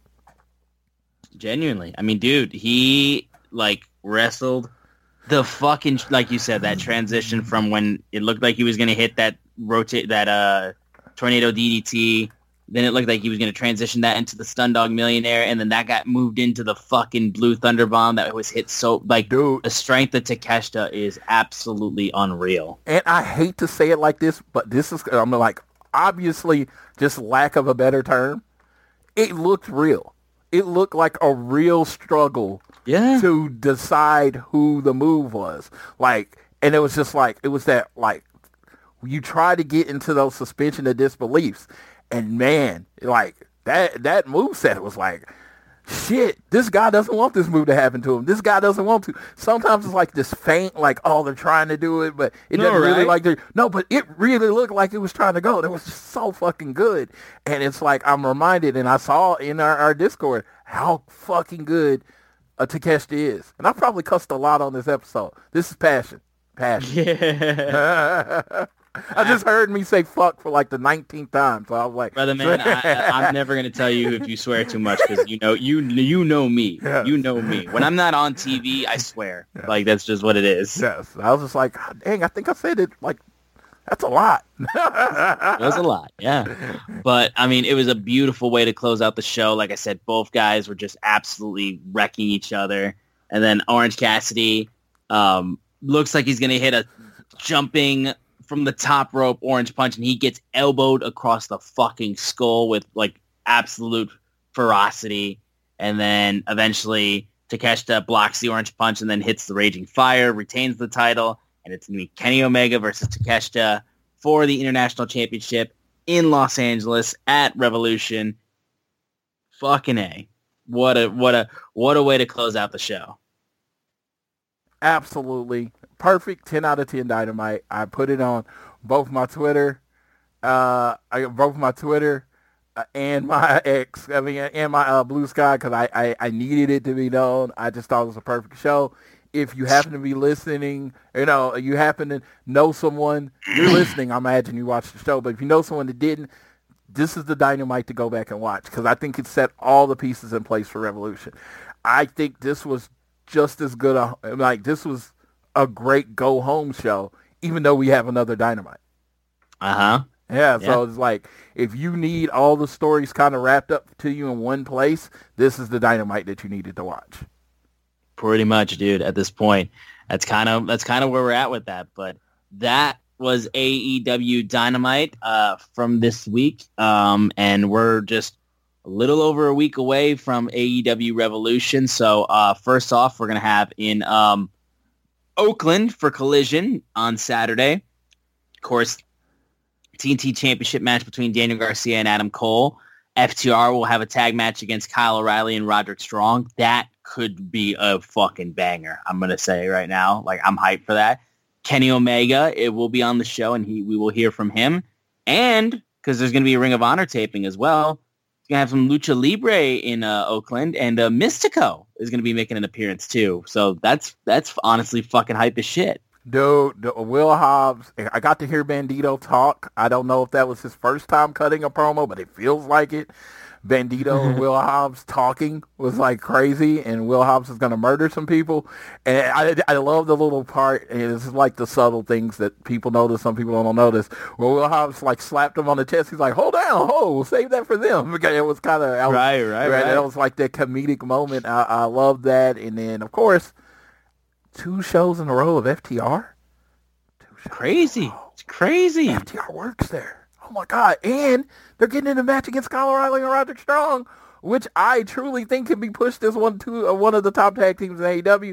Genuinely. I mean, dude, he, like, wrestled the fucking, like you said, that transition from when it looked like he was going to hit that rotate, that uh, tornado D D T, then it looked like he was going to transition that into the Stun Dog Millionaire, and then that got moved into the fucking Blue Thunder Bomb that was hit so, like, Dude. the strength of Takeshita is absolutely unreal. And I hate to say it like this, but this is, I'm like, obviously, just lack of a better term, it looked real. It looked like a real struggle Yeah. to decide who the move was. Like, and it was just like, it was that, like, you try to get into those suspension of disbeliefs, and man, like, that, that moveset was like, shit, this guy doesn't want this move to happen to him. This guy doesn't want to. Sometimes it's like this faint, like, oh, they're trying to do it, but it No, doesn't really right? like they No, but it really looked like it was trying to go. It was just so fucking good. And it's like, I'm reminded, and I saw in our, our Discord, how fucking good a Takeshita is. And I probably cussed a lot on this episode. This is passion. Passion. Yeah. I just heard me say fuck for like the nineteenth time, so I was like, Brother man, I, I- I'm never gonna tell you if you swear too much because you know you you know me. Yes. You know me. When I'm not on T V, I swear. Like that's just what it is. yes. I was just like, dang, I think I said it like, that's a lot. It was a lot, yeah. But I mean, it was a beautiful way to close out the show. Like I said, both guys were just absolutely wrecking each other. And then Orange Cassidy um, looks like he's gonna hit a jumping from the top rope orange punch, and he gets elbowed across the fucking skull with like absolute ferocity. And then eventually Takeshita blocks the orange punch and then hits the Raging Fire, retains the title, and it's going to be Kenny Omega versus Takeshita for the International Championship in Los Angeles at Revolution. Fucking A. What a what a what a way to close out the show. Absolutely. Perfect ten out of ten Dynamite. I put it on both my Twitter, uh, I both my Twitter uh, and my X, I mean, and my uh, Blue Sky, because I, I, I needed it to be known. I just thought it was a perfect show. If you happen to be listening, you know, you happen to know someone, you're listening, I imagine you watched the show, but if you know someone that didn't, this is the Dynamite to go back and watch, because I think it set all the pieces in place for Revolution. I think this was just as good a, like, this was a great go-home show, even though we have another Dynamite. Uh-huh. Yeah, so Yeah. it's like, if you need all the stories kind of wrapped up to you in one place, this is the Dynamite that you needed to watch. Pretty much, dude, at this point. That's kind of that's kind of where we're at with that. But that was A E W Dynamite uh, from this week. Um, and we're just a little over a week away from A E W Revolution. So uh, first off, we're going to have in um, Oakland for Collision on Saturday. Of course, T N T Championship match between Daniel Garcia and Adam Cole. F T R will have a tag match against Kyle O'Reilly and Roderick Strong. That could be a fucking banger, I'm going to say right now. Like, I'm hyped for that. Kenny Omega, it will be on the show, and he we will hear from him. And, because there's going to be a Ring of Honor taping as well, going to have some Lucha Libre in uh, Oakland, and uh, Mystico is going to be making an appearance too. So that's that's honestly fucking hype as shit. Dude, the- Will Hobbs, I got to hear Bandito talk. I don't know if that was his first time cutting a promo, but it feels like it. Bandito and Will Hobbs talking was like crazy, and Will Hobbs is going to murder some people. And I, I love the little part, and it's like the subtle things that people notice, some people don't notice. Where Will Hobbs like slapped him on the chest. He's like, hold down, ho, we'll save that for them. Because it was kind of, Right, right, right. That was like that comedic moment. I, I love that. And then, of course, two shows in a row of F T R. Two shows Crazy. It's crazy. F T R works there. Oh my God. And they're getting in a match against Kyle O'Reilly and Roderick Strong, which I truly think can be pushed as one, two, uh, one of the top tag teams in A E W.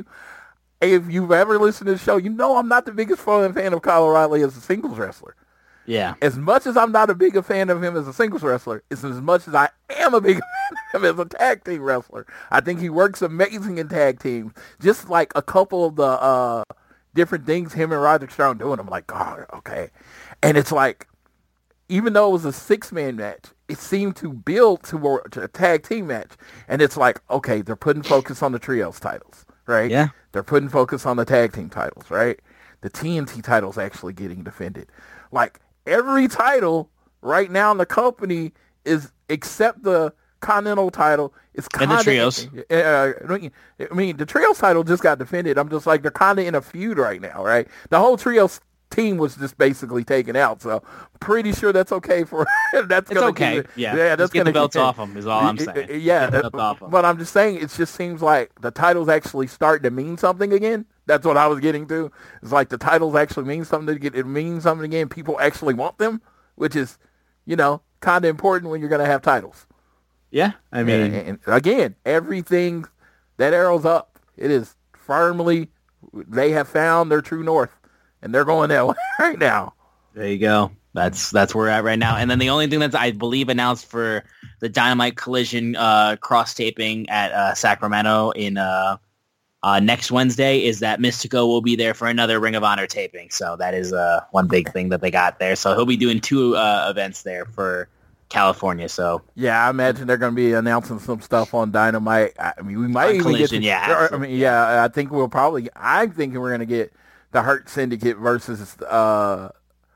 If you've ever listened to the show, you know I'm not the biggest fan of Kyle O'Reilly as a singles wrestler. Yeah. As much as I'm not a big a fan of him as a singles wrestler, it's as much as I am a big fan of him as a tag team wrestler. I think he works amazing in tag teams. Just like a couple of the uh, different things him and Roderick Strong doing, I'm like, God, okay. And it's like, even though it was a six-man match, it seemed to build to a tag team match. And it's like, okay, they're putting focus on the trios titles, right? Yeah. They're putting focus on the tag team titles, right? The T N T title's actually getting defended. Like, every title right now in the company is, except the Continental title, is kind And the of... trios. Uh, I mean, the trios title just got defended. I'm just like, they're kind of in a feud right now, right? The whole trios team was just basically taken out, so pretty sure that's okay for that's It's gonna okay. Keep, yeah. yeah, that's Just get gonna the belts keep, off them is all I'm saying. Yeah, Get the belts off 'em. but I'm just saying it just seems like the titles actually starting to mean something again. That's what I was getting to. It's like the titles actually mean something to get it means something again. People actually want them, which is, you know, kind of important when you're gonna have titles. Yeah, I mean, and, and again, everything that arrow's up. It is firmly. They have found their true north. And they're going that way right now. there you go. That's that's where we're at right now. And then the only thing that's, I believe, announced for the Dynamite Collision uh, cross-taping at uh, Sacramento in uh, uh, next Wednesday is that Mystico will be there for another Ring of Honor taping. So that is uh, one big thing that they got there. So he'll be doing two uh, events there for California. So yeah, I imagine they're going to be announcing some stuff on Dynamite. I mean, we might On even Collision, get. To, yeah, I absolutely. mean, yeah, I think we'll probably. I'm thinking we're going to get the Hurt Syndicate versus uh,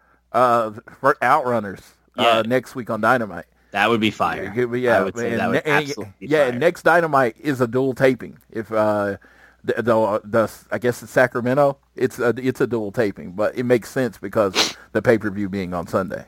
uh, Outrunners uh, Yeah. next week on Dynamite. that would be fire. Yeah, yeah, I would say and, that would and- absolutely be yeah. fire. Next Dynamite is a dual taping. If uh, the, the the I guess it's Sacramento, it's a it's a dual taping, but it makes sense because the pay per view being on Sunday.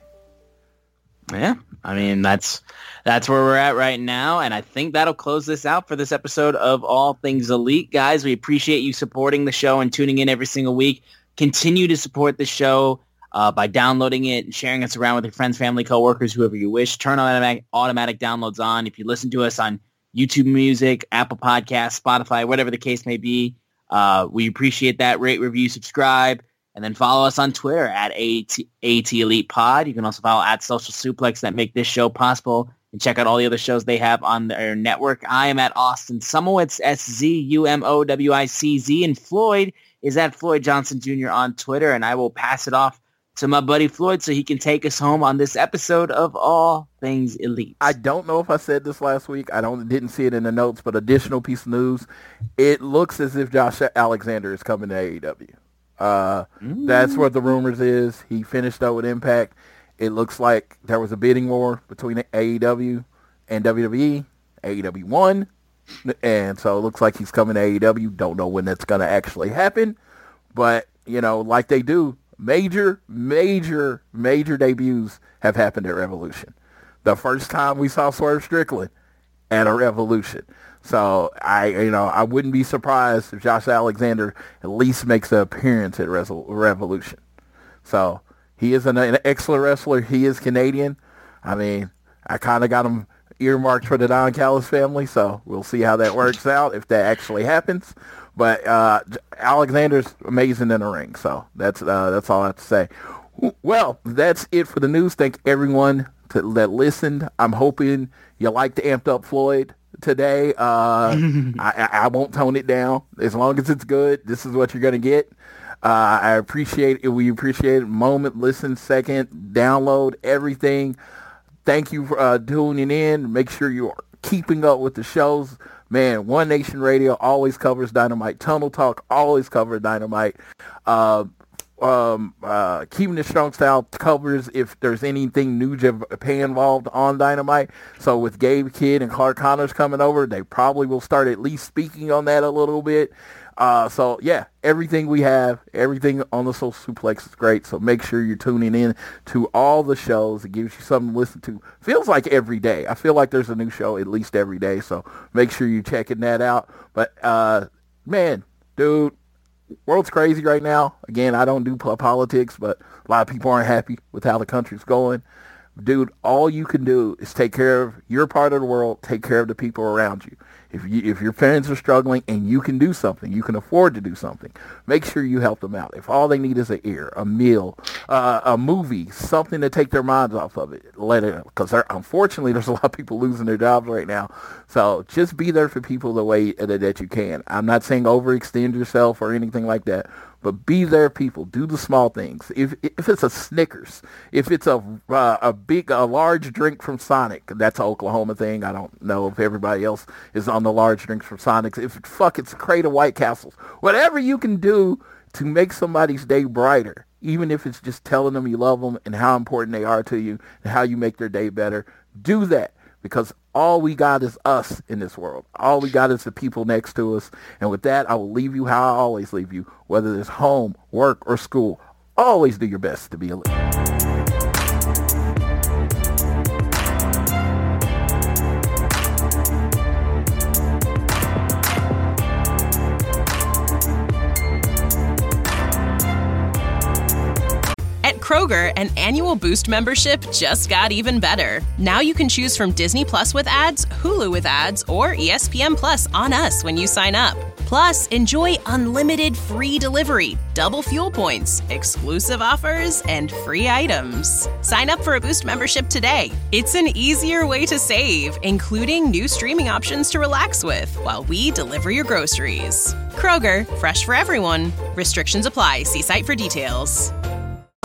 Yeah, I mean, that's that's where we're at right now, and I think that'll close this out for this episode of All Things Elite. Guys, we appreciate you supporting the show and tuning in every single week. Continue to support the show uh, by downloading it and sharing us around with your friends, family, coworkers, whoever you wish. Turn automatic, automatic downloads on. If you listen to us on YouTube Music, Apple Podcasts, Spotify, whatever the case may be, uh, we appreciate that. Rate, review, subscribe. And then follow us on Twitter at A T, A T Elite Pod. You can also follow at Social Suplex that make this show possible. And check out all the other shows they have on their network. I am at Austin Sumowitz, S Z U M O W I C Z. And Floyd is at Floyd Johnson Junior on Twitter. And I will pass it off to my buddy Floyd so he can take us home on this episode of All Things Elite. I don't know if I said this last week. I don't didn't see it in the notes, but additional piece of news. It looks as if Josh Alexander is coming to A E W. Uh, mm. That's what the rumors is. He finished up with Impact. It looks like there was a bidding war between A E W and W W E. A E W won, and so it looks like he's coming to A E W. Don't know when that's going to actually happen, but, you know, like they do, major, major, major debuts have happened at Revolution. The first time we saw Swerve Strickland at a Revolution. So I, you know, I wouldn't be surprised if Josh Alexander at least makes an appearance at Resol- Revolution. So he is an, an excellent wrestler. He is Canadian. I mean, I kind of got him earmarked for the Don Callis family, so we'll see how that works out if that actually happens. But uh, Alexander's amazing in the ring, so that's uh, that's all I have to say. Well, that's it for the news. Thank everyone to, that listened. I'm hoping you liked the Amped Up Floyd today. Uh, I, I won't tone it down. As long as it's good, this is what you're going to get. Uh, I appreciate it. We appreciate it. Moment, listen, second, download, everything. Thank you for uh, tuning in. Make sure you are keeping up with the shows. Man, One Nation Radio always covers Dynamite. Tunnel Talk always covers Dynamite. Uh, um, uh, Keeping It Strong Style covers if there's anything New Japan involved on Dynamite. So with Gabe Kidd and Clark Connors coming over, they probably will start at least speaking on that a little bit. Uh, so yeah, everything we have, everything on the Social Suplex is great. So make sure you're tuning in to all the shows. It gives you something to listen to. Feels like every day. I feel like there's a new show at least every day. So make sure you're checking that out. But uh, man, dude, world's crazy right now. Again, I don't do politics, but a lot of people aren't happy with how the country's going. Dude, all you can do is take care of your part of the world, take care of the people around you. If you, if your parents are struggling and you can do something, you can afford to do something, make sure you help them out. If all they need is an ear, a meal, uh, a movie, something to take their minds off of it, let it, because unfortunately there's a lot of people losing their jobs right now. So just be there for people the way that, that you can. I'm not saying overextend yourself or anything like that, but be there, people. Do the small things. If if it's a Snickers, if it's a uh, a big, a large drink from Sonic, that's an Oklahoma thing. I don't know if everybody else is on the large drinks from Sonic. If fuck, it's a crate of White Castles. Whatever you can do to make somebody's day brighter, even if it's just telling them you love them and how important they are to you and how you make their day better, do that. Because all we got is us in this world. All we got is the people next to us. And with that, I will leave you how I always leave you, whether it's home, work, or school. Always do your best to be a leader. Kroger, an annual Boost membership just got even better. Now you can choose from Disney Plus with ads, Hulu with ads, or E S P N Plus on us when you sign up. Plus, enjoy unlimited free delivery, double fuel points, exclusive offers, and free items. Sign up for a Boost membership today. It's an easier way to save, including new streaming options to relax with while we deliver your groceries. Kroger, fresh for everyone. Restrictions apply. See site for details.